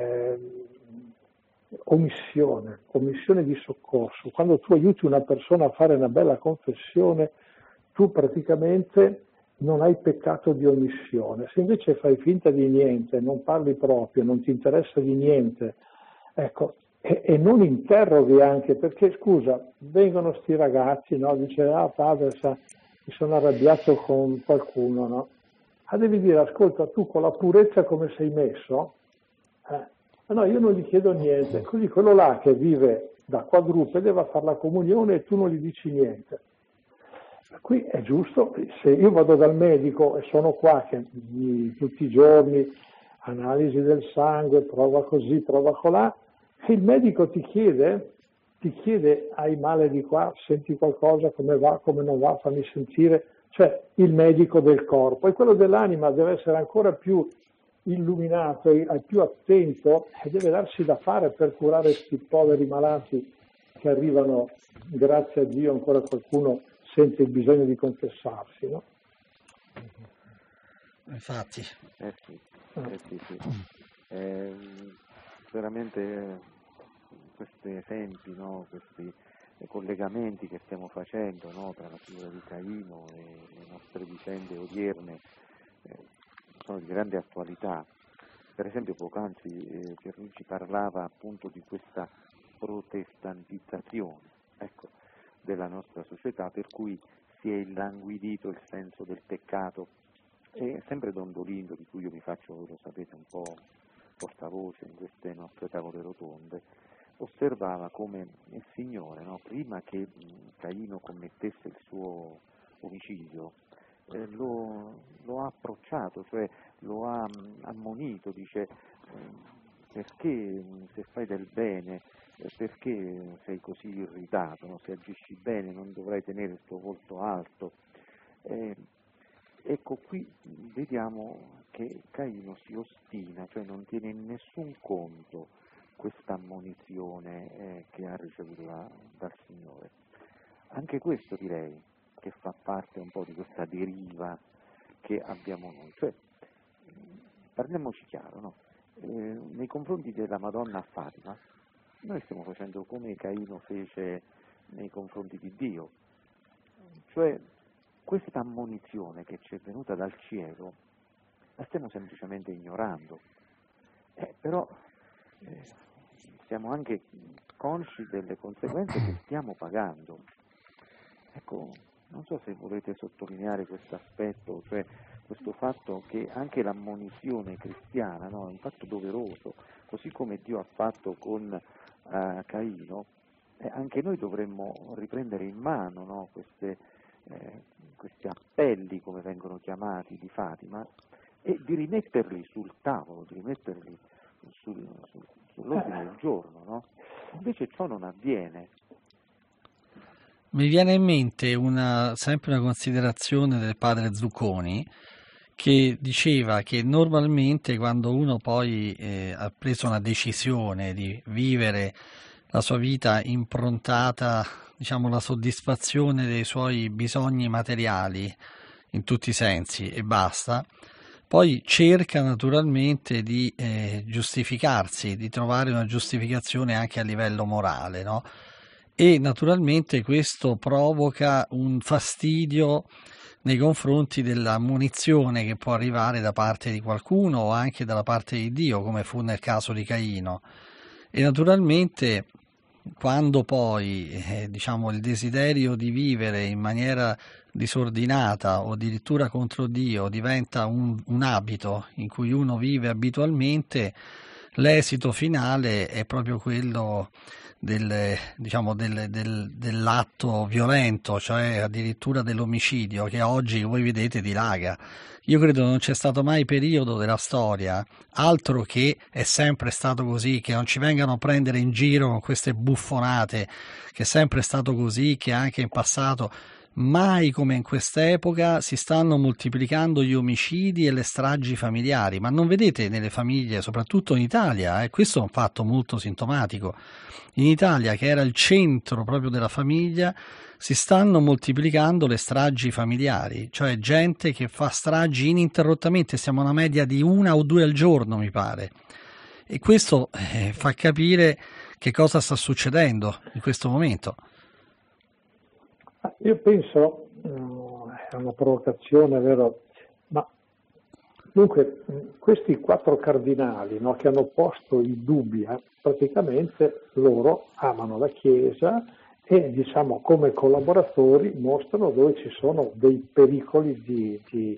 omissione di soccorso. Quando tu aiuti una persona a fare una bella confessione, tu praticamente non hai peccato di omissione. Se invece fai finta di niente, non parli proprio, non ti interessa di niente, ecco, e non interroghi anche, perché scusa, vengono sti ragazzi, no? Dice: ah padre, mi sono arrabbiato con qualcuno, no? Devi dire: ascolta, tu con la purezza come sei messo? No, io non gli chiedo niente. Così quello là che vive da quadrupede va a fare la comunione e tu non gli dici niente. Qui è giusto, se io vado dal medico e sono qua che tutti i giorni analisi del sangue, prova così, prova colà, e il medico ti chiede hai male di qua, senti qualcosa, come va, come non va, fammi sentire, cioè il medico del corpo, e quello dell'anima deve essere ancora più illuminato e più attento e deve darsi da fare per curare questi poveri malati che arrivano, grazie a Dio ancora qualcuno sente il bisogno di confessarsi, no? Infatti. Veramente questi esempi, no? Questi collegamenti che stiamo facendo, no? Tra la figura di Caino e le nostre vicende odierne sono di grande attualità. Per esempio poc'anzi Pierluigi parlava appunto di questa protestantizzazione, ecco, della nostra società, per cui si è illanguidito il senso del peccato. E sempre Don Dolindo, di cui io mi faccio, voi lo sapete, un po' portavoce in queste nostre tavole rotonde, osservava come il Signore, no, prima che Caino commettesse il suo omicidio, lo ha approcciato, cioè lo ha ammonito, dice perché se fai del bene, perché sei così irritato, no? Se agisci bene non dovrai tenere il tuo volto alto. Ecco, qui vediamo che Caino si ostina, cioè non tiene in nessun conto questa ammonizione che ha ricevuto dal Signore. Anche questo direi che fa parte un po' di questa deriva che abbiamo noi, cioè parliamoci chiaro, no? Nei confronti della Madonna a Fatima noi stiamo facendo come Caino fece nei confronti di Dio, cioè questa ammonizione che ci è venuta dal cielo la stiamo semplicemente ignorando, però siamo anche consci delle conseguenze che stiamo pagando. Ecco, non so se volete sottolineare questo aspetto, cioè questo fatto che anche l'ammonizione cristiana, no, è un fatto doveroso, così come Dio ha fatto con Caino, anche noi dovremmo riprendere in mano, no, questi appelli, come vengono chiamati, di Fatima, e di rimetterli sul tavolo, di rimetterli sull'ordine del giorno, no? Invece ciò non avviene. Mi viene in mente sempre una considerazione del padre Zucconi, che diceva che normalmente quando uno poi ha preso una decisione di vivere la sua vita improntata, diciamo, alla soddisfazione dei suoi bisogni materiali in tutti i sensi e basta, poi cerca naturalmente di giustificarsi, di trovare una giustificazione anche a livello morale, no? E naturalmente questo provoca un fastidio nei confronti della munizione che può arrivare da parte di qualcuno o anche dalla parte di Dio, come fu nel caso di Caino. E naturalmente quando poi diciamo, il desiderio di vivere in maniera disordinata o addirittura contro Dio diventa un abito in cui uno vive abitualmente, l'esito finale è proprio quello dell'atto violento, cioè addirittura dell'omicidio, che oggi voi vedete dilaga. Io credo non c'è stato mai periodo della storia, altro che è sempre stato così, che non ci vengano a prendere in giro con queste buffonate, che è sempre stato così, che anche in passato. Mai come in quest'epoca si stanno moltiplicando gli omicidi e le stragi familiari, ma non vedete nelle famiglie, soprattutto in Italia, questo è un fatto molto sintomatico, in Italia che era il centro proprio della famiglia, si stanno moltiplicando le stragi familiari, cioè gente che fa stragi ininterrottamente, siamo a una media di 1 o 2 al giorno mi pare, e questo fa capire che cosa sta succedendo in questo momento. Io penso, è una provocazione, vero? Ma dunque questi 4 cardinali, no, che hanno posto il dubbio, praticamente loro amano la Chiesa e diciamo come collaboratori mostrano dove ci sono dei pericoli di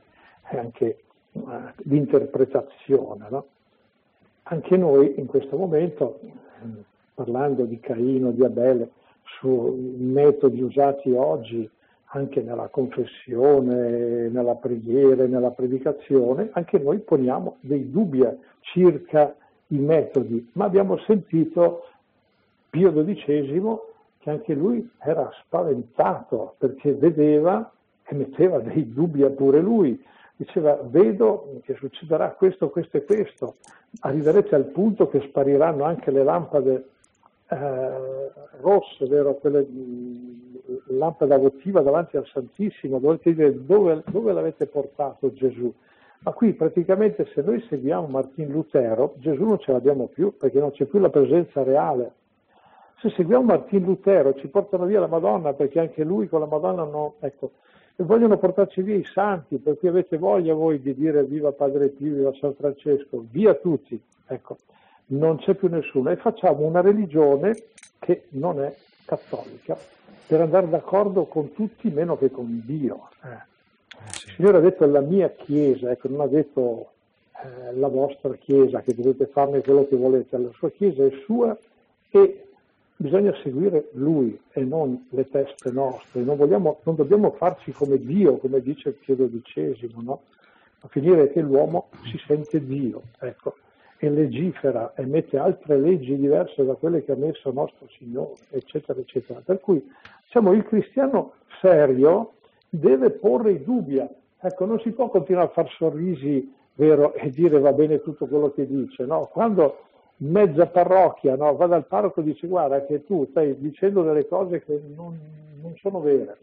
interpretazione, no? Anche noi in questo momento parlando di Caino, di Abele, su metodi usati oggi anche nella confessione, nella preghiera, nella predicazione, anche noi poniamo dei dubbi circa i metodi, ma abbiamo sentito Pio XII che anche lui era spaventato perché vedeva e metteva dei dubbi pure lui, diceva vedo che succederà questo, questo e questo, arriverete al punto che spariranno anche le lampade rosse, vero? Quelle lampada votiva davanti al Santissimo, dovete dire dove l'avete portato Gesù? Ma qui praticamente se noi seguiamo Martin Lutero, Gesù non ce l'abbiamo più perché non c'è più la presenza reale. Se seguiamo Martin Lutero ci portano via la Madonna perché anche lui con la Madonna no, ecco, e vogliono portarci via i santi, per cui avete voglia voi di dire viva Padre Pio, viva San Francesco, via tutti, ecco, non c'è più nessuno e facciamo una religione che non è cattolica per andare d'accordo con tutti meno che con Dio. Il Signore ha detto la mia Chiesa, ecco, non ha detto la vostra Chiesa che dovete farne quello che volete, la sua Chiesa è sua e bisogna seguire Lui e non le teste nostre, non dobbiamo farci come Dio, come dice Pio XII, no? A finire che l'uomo si sente Dio, ecco, e legifera e mette altre leggi diverse da quelle che ha messo nostro Signore, eccetera, eccetera. Per cui, diciamo, il cristiano serio deve porre i dubbi. Ecco, non si può continuare a far sorrisi, vero, e dire va bene tutto quello che dice, no? Quando mezza parrocchia, no, va dal parroco e dice guarda che tu stai dicendo delle cose che non sono vere,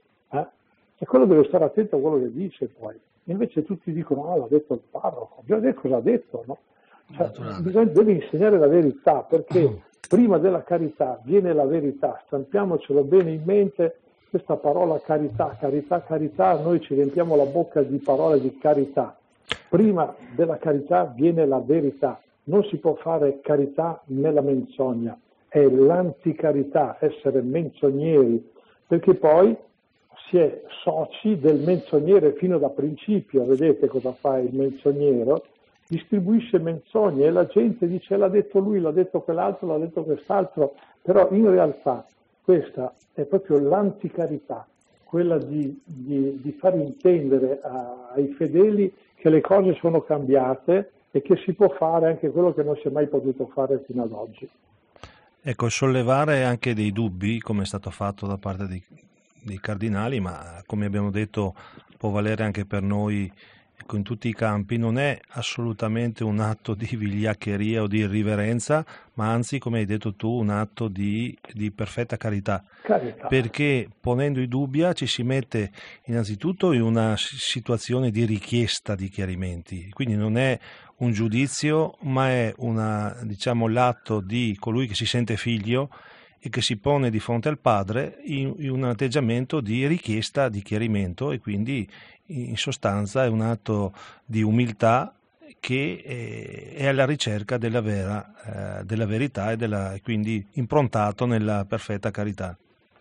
e quello deve stare attento a quello che dice poi. Invece tutti dicono l'ha detto il parroco, bisogna vedere cosa ha detto, no? Cioè, deve insegnare la verità, perché prima della carità viene la verità, stampiamocelo bene in mente questa parola carità, carità, carità, noi ci riempiamo la bocca di parole di carità, prima della carità viene la verità, non si può fare carità nella menzogna, è l'anticarità, essere menzogneri, perché poi si è soci del menzognere fino da principio, vedete cosa fa il menzognero? Distribuisce menzogne e la gente dice l'ha detto lui, l'ha detto quell'altro, l'ha detto quest'altro, però in realtà questa è proprio l'anticarità, quella di far intendere ai fedeli che le cose sono cambiate e che si può fare anche quello che non si è mai potuto fare fino ad oggi. Ecco, sollevare anche dei dubbi, come è stato fatto da parte dei cardinali, ma come abbiamo detto può valere anche per noi in tutti i campi, non è assolutamente un atto di vigliaccheria o di irriverenza, ma anzi, come hai detto tu, un atto di perfetta carità. Perché ponendo i dubbi ci si mette innanzitutto in una situazione di richiesta di chiarimenti, quindi non è un giudizio, ma è l'atto di colui che si sente figlio e che si pone di fronte al padre in un atteggiamento di richiesta di chiarimento, e quindi in sostanza è un atto di umiltà che è alla ricerca della verità e quindi improntato nella perfetta carità.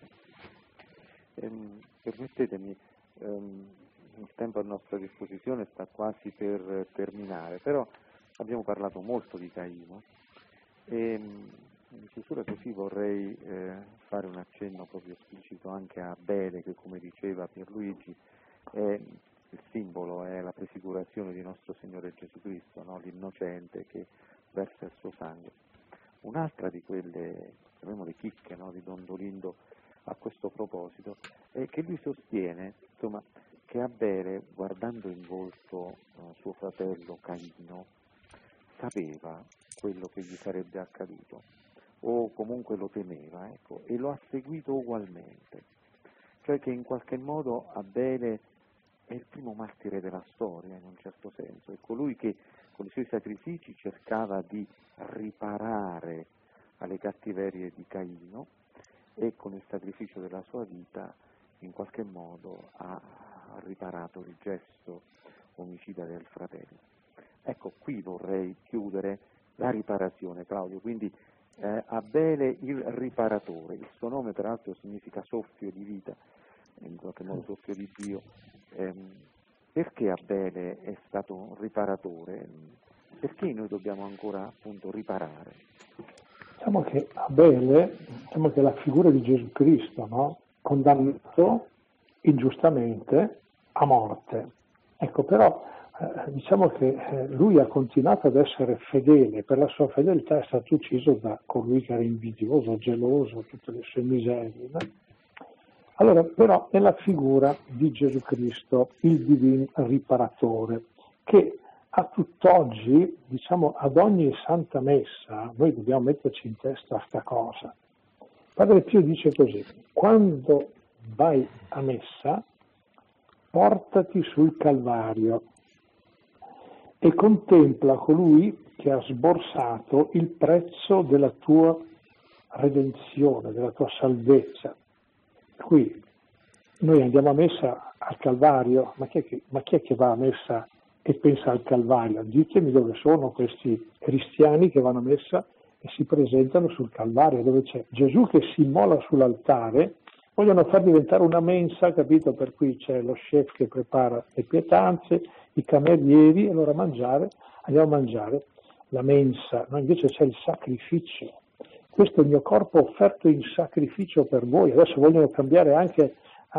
Permettetemi, il tempo a nostra disposizione sta quasi per terminare, però abbiamo parlato molto di Caino e in chiusura così vorrei fare un accenno proprio esplicito anche a Abele, che come diceva Pierluigi è il simbolo, è la prefigurazione di nostro Signore Gesù Cristo, no? L'innocente che versa il suo sangue. Un'altra di quelle, chiamiamole chicche, no? Di Don Dolindo a questo proposito è che lui sostiene, insomma, che Abele, guardando in volto suo fratello Caino, sapeva quello che gli sarebbe accaduto, o comunque lo temeva, ecco, e lo ha seguito ugualmente. Cioè che in qualche modo Abele è il primo martire della storia, in un certo senso, è colui che con i suoi sacrifici cercava di riparare alle cattiverie di Caino e con il sacrificio della sua vita in qualche modo ha riparato il gesto omicida del fratello. Ecco, qui vorrei chiudere la riparazione, Claudio, quindi Abele il riparatore, il suo nome tra l'altro significa soffio di vita, in qualche modo soffio di Dio. Perché Abele è stato un riparatore? Perché noi dobbiamo ancora appunto riparare? Diciamo che Abele, diciamo che è la figura di Gesù Cristo, no? Condannato ingiustamente a morte. Ecco, però diciamo che lui ha continuato ad essere fedele, per la sua fedeltà è stato ucciso da colui che era invidioso, geloso, tutte le sue miserie. No? Allora, però è la figura di Gesù Cristo, il divino riparatore, che a tutt'oggi, diciamo, ad ogni santa messa, noi dobbiamo metterci in testa sta cosa. Padre Pio dice così: quando vai a messa, portati sul Calvario e contempla colui che ha sborsato il prezzo della tua redenzione, della tua salvezza. Qui noi andiamo a messa al Calvario, ma chi è che va a messa e pensa al Calvario? Ditemi dove sono questi cristiani che vanno a messa e si presentano sul Calvario, dove c'è Gesù che si immola sull'altare. Vogliono far diventare una mensa, capito? Per cui c'è lo chef che prepara le pietanze, i camerieri, e allora andiamo a mangiare la mensa. No, invece c'è il sacrificio. Questo è il mio corpo offerto in sacrificio per voi. Adesso vogliono cambiare anche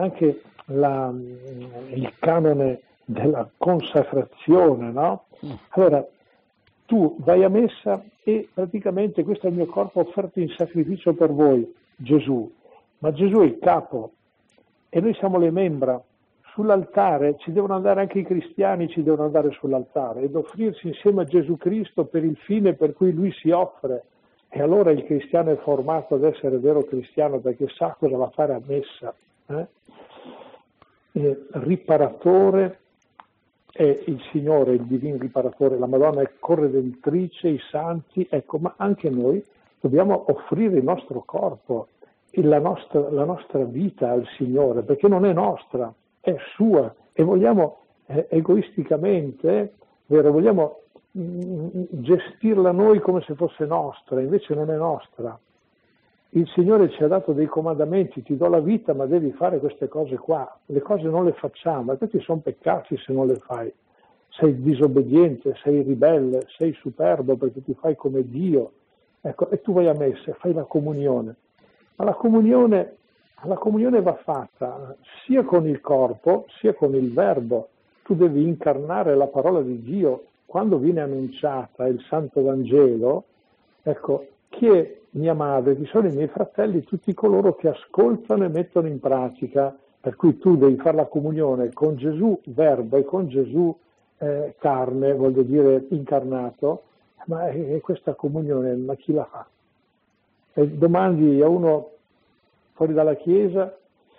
il canone della consacrazione, no? Allora, tu vai a messa e praticamente questo è il mio corpo offerto in sacrificio per voi, Gesù. Ma Gesù è il capo e noi siamo le membra. Sull'altare ci devono andare anche i cristiani, ci devono andare sull'altare ed offrirsi insieme a Gesù Cristo per il fine per cui lui si offre. E allora il cristiano è formato ad essere vero cristiano perché sa cosa va a fare a messa. Riparatore è il Signore, il divino riparatore, la Madonna è corredentrice, i santi, ecco, ma anche noi dobbiamo offrire il nostro corpo e la nostra vita al Signore, perché non è nostra, è sua, e vogliamo egoisticamente, vero, vogliamo gestirla noi come se fosse nostra, invece non è nostra. Il Signore ci ha dato dei comandamenti: ti do la vita ma devi fare queste cose qua, le cose non le facciamo, e questi sono peccati se non le fai. Sei disobbediente, sei ribelle, sei superbo perché ti fai come Dio, ecco, e tu vai a messa e fai la comunione. Ma la comunione va fatta sia con il corpo sia con il verbo. Tu devi incarnare la parola di Dio. Quando viene annunciata il Santo Vangelo, ecco, chi è mia madre, chi sono i miei fratelli, tutti coloro che ascoltano e mettono in pratica, per cui tu devi fare la comunione con Gesù verbo e con Gesù carne, voglio dire incarnato, ma questa comunione, ma chi la fa? E domandi a uno fuori dalla Chiesa,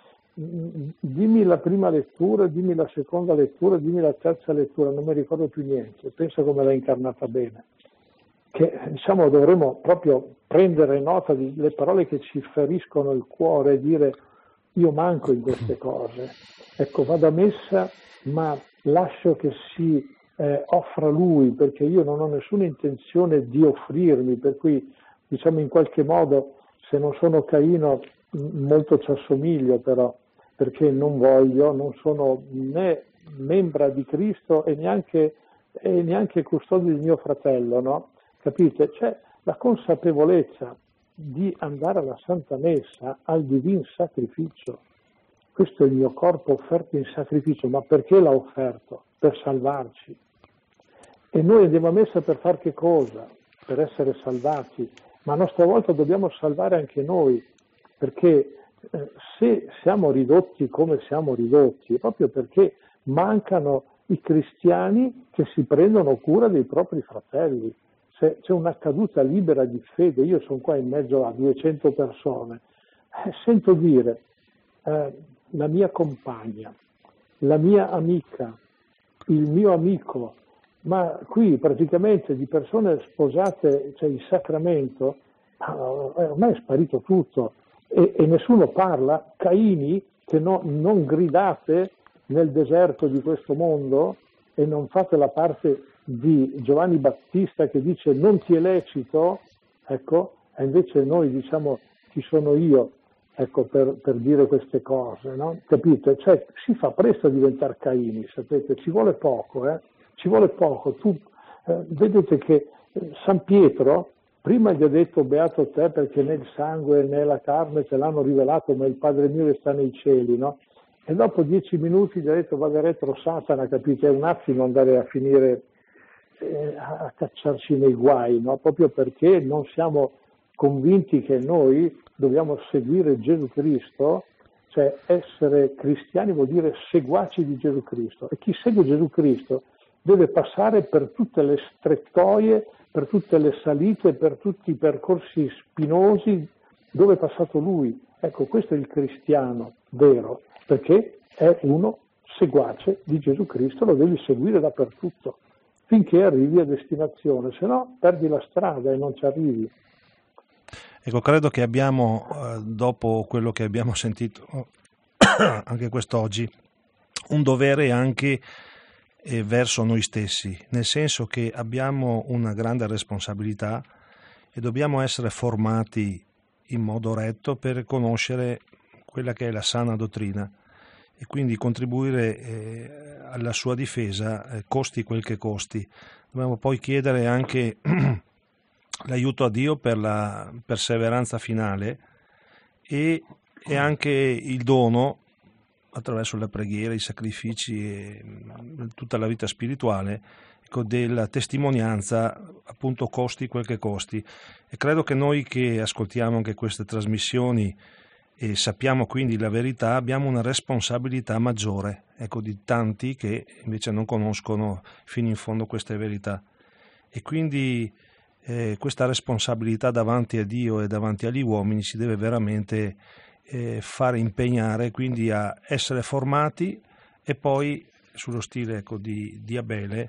dimmi la prima lettura, dimmi la seconda lettura, dimmi la terza lettura, non mi ricordo più niente, penso come l'ha incarnata bene. Che diciamo dovremmo proprio prendere nota delle parole che ci feriscono il cuore e dire: io manco in queste cose, ecco, vado a messa ma lascio che si offra lui, perché io non ho nessuna intenzione di offrirmi, per cui diciamo in qualche modo, se non sono Caino molto ci assomiglio, però, perché non sono né membra di Cristo e neanche custode del mio fratello, no? Capite? C'è la consapevolezza di andare alla Santa Messa, al divin sacrificio. Questo è il mio corpo offerto in sacrificio, ma perché l'ha offerto? Per salvarci. E noi andiamo a messa per far che cosa? Per essere salvati, ma a nostra volta dobbiamo salvare anche noi, perché se siamo ridotti come siamo ridotti, è proprio perché mancano i cristiani che si prendono cura dei propri fratelli. C'è una caduta libera di fede. Io sono qua in mezzo a 200 persone, sento dire la mia compagna, la mia amica, il mio amico, ma qui praticamente di persone sposate, cioè il sacramento, ormai è sparito tutto e nessuno parla. Caini, che non gridate nel deserto di questo mondo e non fate la parte di Giovanni Battista che dice non ti è lecito, ecco, e invece noi diciamo chi sono io, ecco, per dire queste cose, no? Capite? Cioè si fa presto a diventare Caini, sapete, ci vuole poco, ci vuole poco. Vedete che San Pietro prima gli ha detto beato te perché né il sangue né la carne te l'hanno rivelato, ma il Padre mio che sta nei cieli, no? E dopo 10 minuti gli ha detto vada retro Satana, capite? È un attimo andare a finire a cacciarci nei guai, no? Proprio perché non siamo convinti che noi dobbiamo seguire Gesù Cristo, cioè essere cristiani vuol dire seguaci di Gesù Cristo, e chi segue Gesù Cristo deve passare per tutte le strettoie, per tutte le salite, per tutti i percorsi spinosi dove è passato lui. Ecco, questo è il cristiano vero, perché è uno seguace di Gesù Cristo, lo devi seguire dappertutto finché arrivi a destinazione, se no perdi la strada e non ci arrivi. Ecco, credo che abbiamo, dopo quello che abbiamo sentito anche quest'oggi, un dovere anche verso noi stessi, nel senso che abbiamo una grande responsabilità e dobbiamo essere formati in modo retto per conoscere quella che è la sana dottrina e quindi contribuire alla sua difesa, costi quel che costi. Dobbiamo poi chiedere anche l'aiuto a Dio per la perseveranza finale e anche il dono attraverso la preghiera, i sacrifici e tutta la vita spirituale, ecco, della testimonianza, appunto, costi quel che costi. E credo che noi che ascoltiamo anche queste trasmissioni e sappiamo quindi la verità, abbiamo una responsabilità maggiore, ecco, di tanti che invece non conoscono fino in fondo queste verità. E quindi questa responsabilità davanti a Dio e davanti agli uomini ci deve veramente fare impegnare quindi a essere formati e poi, sullo stile, ecco, di Abele,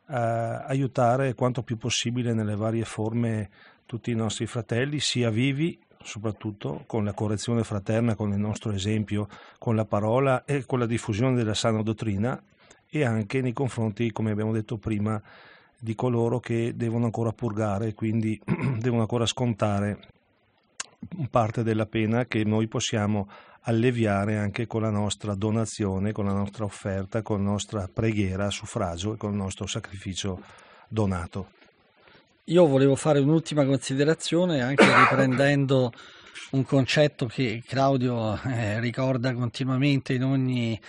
aiutare quanto più possibile nelle varie forme tutti i nostri fratelli, sia vivi, soprattutto con la correzione fraterna, con il nostro esempio, con la parola e con la diffusione della sana dottrina, e anche nei confronti, come abbiamo detto prima, di coloro che devono ancora purgare, quindi devono ancora scontare parte della pena che noi possiamo alleviare anche con la nostra donazione, con la nostra offerta, con la nostra preghiera a suffragio e con il nostro sacrificio donato. Io volevo fare un'ultima considerazione, anche riprendendo un concetto che Claudio ricorda continuamente in ogni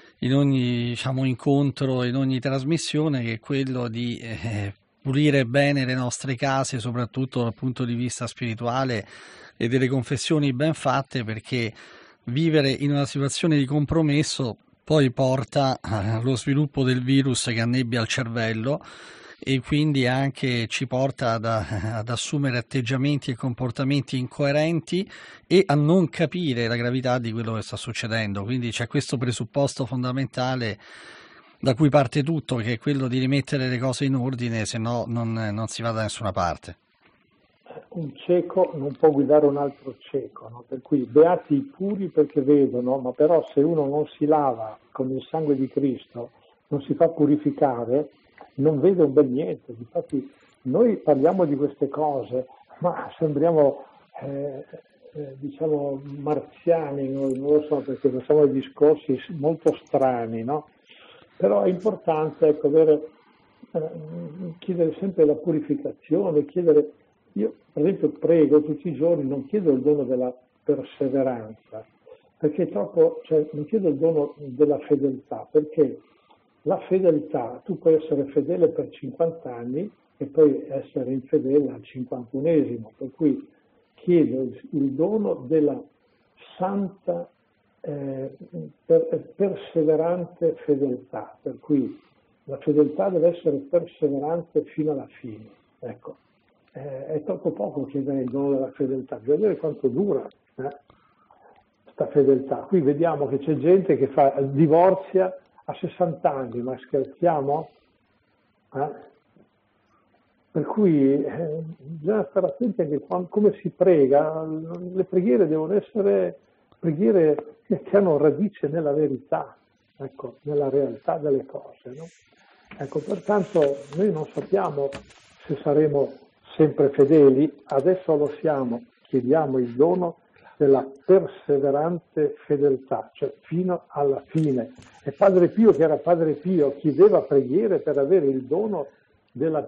diciamo, incontro, in ogni trasmissione, che è quello di pulire bene le nostre case, soprattutto dal punto di vista spirituale, e delle confessioni ben fatte, perché vivere in una situazione di compromesso poi porta allo sviluppo del virus che annebbia il cervello, e quindi anche ci porta ad assumere atteggiamenti e comportamenti incoerenti e a non capire la gravità di quello che sta succedendo. Quindi c'è questo presupposto fondamentale da cui parte tutto, che è quello di rimettere le cose in ordine, se no non si va da nessuna parte. Un cieco non può guidare un altro cieco, no? Per cui beati i puri perché vedono, ma però se uno non si lava con il sangue di Cristo, non si fa purificare, non vede un bel niente. Infatti noi parliamo di queste cose, ma sembriamo diciamo marziani, non lo so, perché facciamo dei discorsi molto strani, no? Però è importante, ecco, chiedere sempre la purificazione, io per esempio prego tutti i giorni, non chiedo il dono della perseveranza, perché non chiedo il dono della fedeltà, perché la fedeltà, tu puoi essere fedele per 50 anni e poi essere infedele al 51esimo, per cui chiedo il dono della santa perseverante fedeltà, per cui la fedeltà deve essere perseverante fino alla fine. Ecco, è troppo poco chiedere il dono della fedeltà, bisogna vedere quanto dura questa fedeltà. Qui vediamo che c'è gente che divorzia a 60 anni, ma scherziamo? Per cui bisogna stare attenti anche come si prega. Le preghiere devono essere preghiere che hanno radice nella verità, ecco, nella realtà delle cose, no? Ecco, pertanto noi non sappiamo se saremo sempre fedeli, adesso lo siamo, chiediamo il dono della perseverante fedeltà, cioè fino alla fine. E Padre Pio, che era Padre Pio, chiedeva preghiere per avere il dono della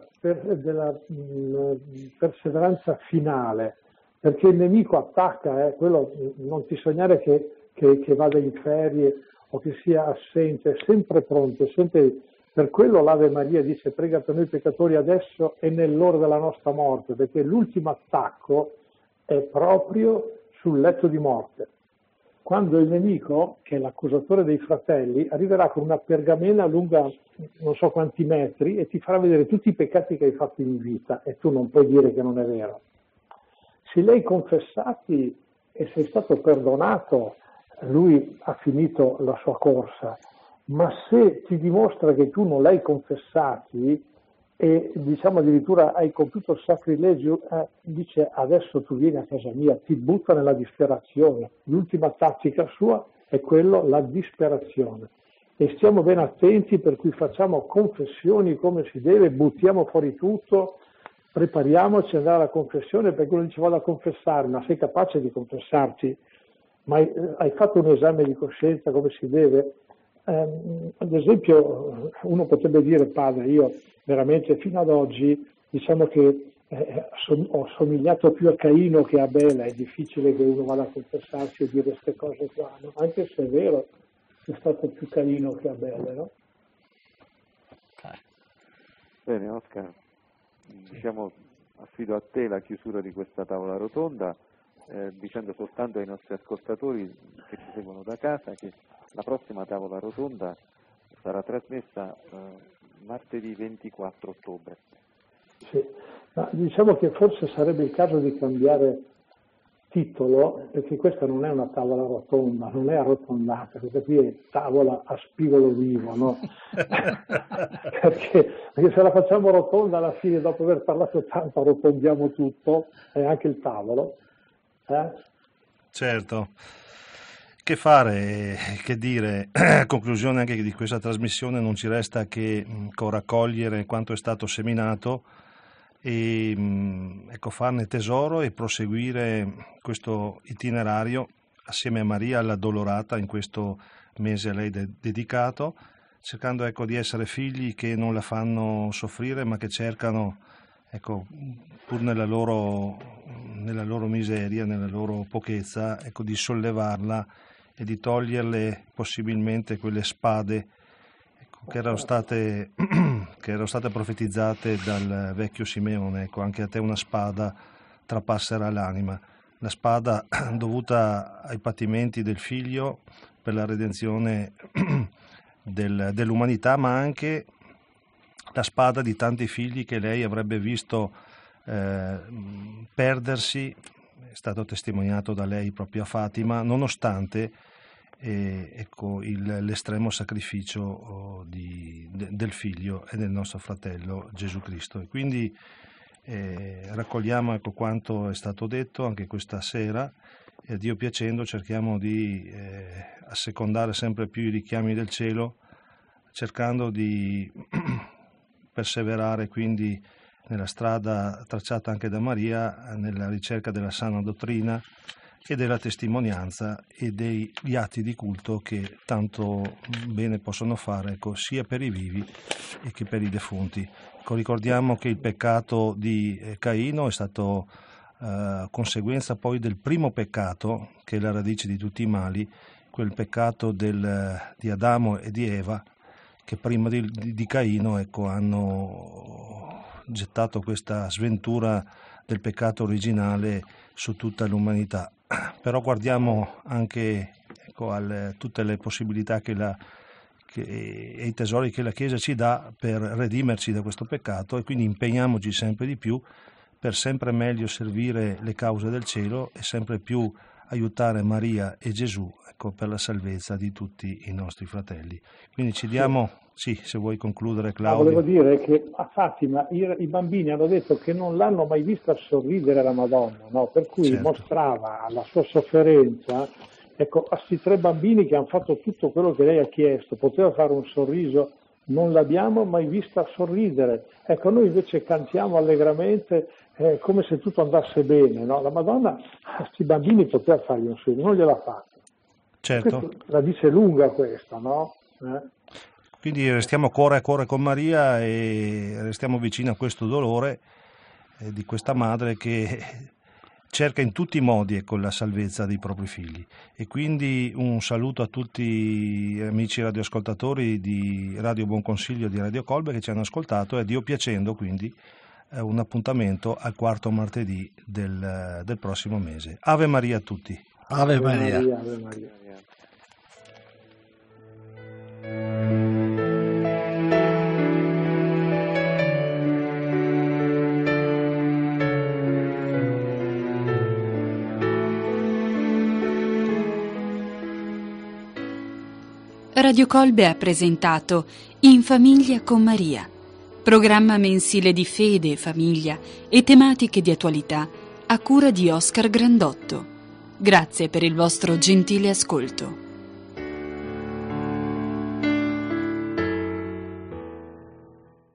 perseveranza finale, perché il nemico attacca, quello non ti sognare che vada in ferie o che sia assente, è sempre pronto, sempre. Per quello l'Ave Maria dice: prega per noi peccatori adesso e nell'ora della nostra morte, perché l'ultimo attacco è proprio sul letto di morte, quando il nemico, che è l'accusatore dei fratelli, arriverà con una pergamena lunga non so quanti metri e ti farà vedere tutti i peccati che hai fatto in vita, e tu non puoi dire che non è vero. Se li hai confessati e sei stato perdonato, lui ha finito la sua corsa. Ma se ti dimostra che tu non l'hai confessati e diciamo addirittura hai compiuto il sacrilegio, dice: adesso tu vieni a casa mia, ti butta nella disperazione. L'ultima tattica sua è la disperazione. E stiamo ben attenti, per cui facciamo confessioni come si deve, buttiamo fuori tutto, prepariamoci ad andare alla confessione, perché uno dice: vado a confessare, ma sei capace di confessarti? Ma hai fatto un esame di coscienza come si deve? Ad esempio, uno potrebbe dire: padre, io veramente fino ad oggi diciamo che ho somigliato più a Caino che a Abele. È difficile che uno vada a confessarsi e dire queste cose qua, no? Anche se è vero che è stato più Caino che Abele, no? Bene, Oscar, affido a te la chiusura di questa tavola rotonda, dicendo soltanto ai nostri ascoltatori che ci seguono da casa che la prossima tavola rotonda sarà trasmessa martedì 24 ottobre. Sì, ma diciamo che forse sarebbe il caso di cambiare titolo, perché questa non è una tavola rotonda, non è arrotondata, questa qui è tavola a spigolo vivo, no? perché se la facciamo rotonda, alla fine, dopo aver parlato tanto, arrotondiamo tutto, e anche il tavolo. Certo. Che fare, che dire, a conclusione anche di questa trasmissione non ci resta che raccogliere quanto è stato seminato e farne tesoro e proseguire questo itinerario assieme a Maria l'Addolorata in questo mese a lei dedicato, cercando di essere figli che non la fanno soffrire, ma che cercano, pur nella loro miseria, nella loro pochezza, di sollevarla e di toglierle possibilmente quelle spade che erano state profetizzate dal vecchio Simeone. Anche a te una spada trapasserà l'anima, la spada dovuta ai patimenti del figlio per la redenzione dell'umanità, ma anche la spada di tanti figli che lei avrebbe visto perdersi. È stato testimoniato da lei proprio a Fatima, nonostante l'estremo sacrificio del figlio e del nostro fratello Gesù Cristo. E quindi raccogliamo quanto è stato detto anche questa sera, e Dio piacendo cerchiamo di assecondare sempre più i richiami del cielo, cercando di perseverare quindi nella strada tracciata anche da Maria, nella ricerca della sana dottrina e della testimonianza e degli atti di culto che tanto bene possono fare sia per i vivi e che per i defunti. Ricordiamo che il peccato di Caino è stato conseguenza poi del primo peccato, che è la radice di tutti i mali, quel peccato di Adamo e di Eva, che prima di Caino hanno gettato questa sventura del peccato originale su tutta l'umanità. Però guardiamo anche a tutte le possibilità e i tesori che la Chiesa ci dà per redimerci da questo peccato, e quindi impegniamoci sempre di più per sempre meglio servire le cause del cielo e sempre più aiutare Maria e Gesù per la salvezza di tutti i nostri fratelli. Quindi ci diamo, sì, se vuoi concludere, Claudio. Volevo dire che a Fatima i bambini hanno detto che non l'hanno mai vista sorridere la Madonna, no? Per cui certo, mostrava la sua sofferenza. A questi 3 bambini che hanno fatto tutto quello che lei ha chiesto, poteva fare un sorriso, non l'abbiamo mai vista sorridere. Noi invece cantiamo allegramente come se tutto andasse bene, no? La Madonna a questi bambini poteva fargli un sorriso, non gliel'ha fatto. Certo. La dice lunga questa, no? Quindi restiamo cuore a cuore con Maria e restiamo vicini a questo dolore di questa madre che cerca in tutti i modi la salvezza dei propri figli. E quindi un saluto a tutti gli amici radioascoltatori di Radio Buon Consiglio di Radio Colbe che ci hanno ascoltato, e Dio piacendo quindi un appuntamento al quarto martedì del prossimo mese. Ave Maria a tutti. Ave Maria. Ave Maria. Radio Colbe ha presentato In famiglia con Maria, programma mensile di fede, famiglia e tematiche di attualità a cura di Oscar Grandotto. Grazie per il vostro gentile ascolto.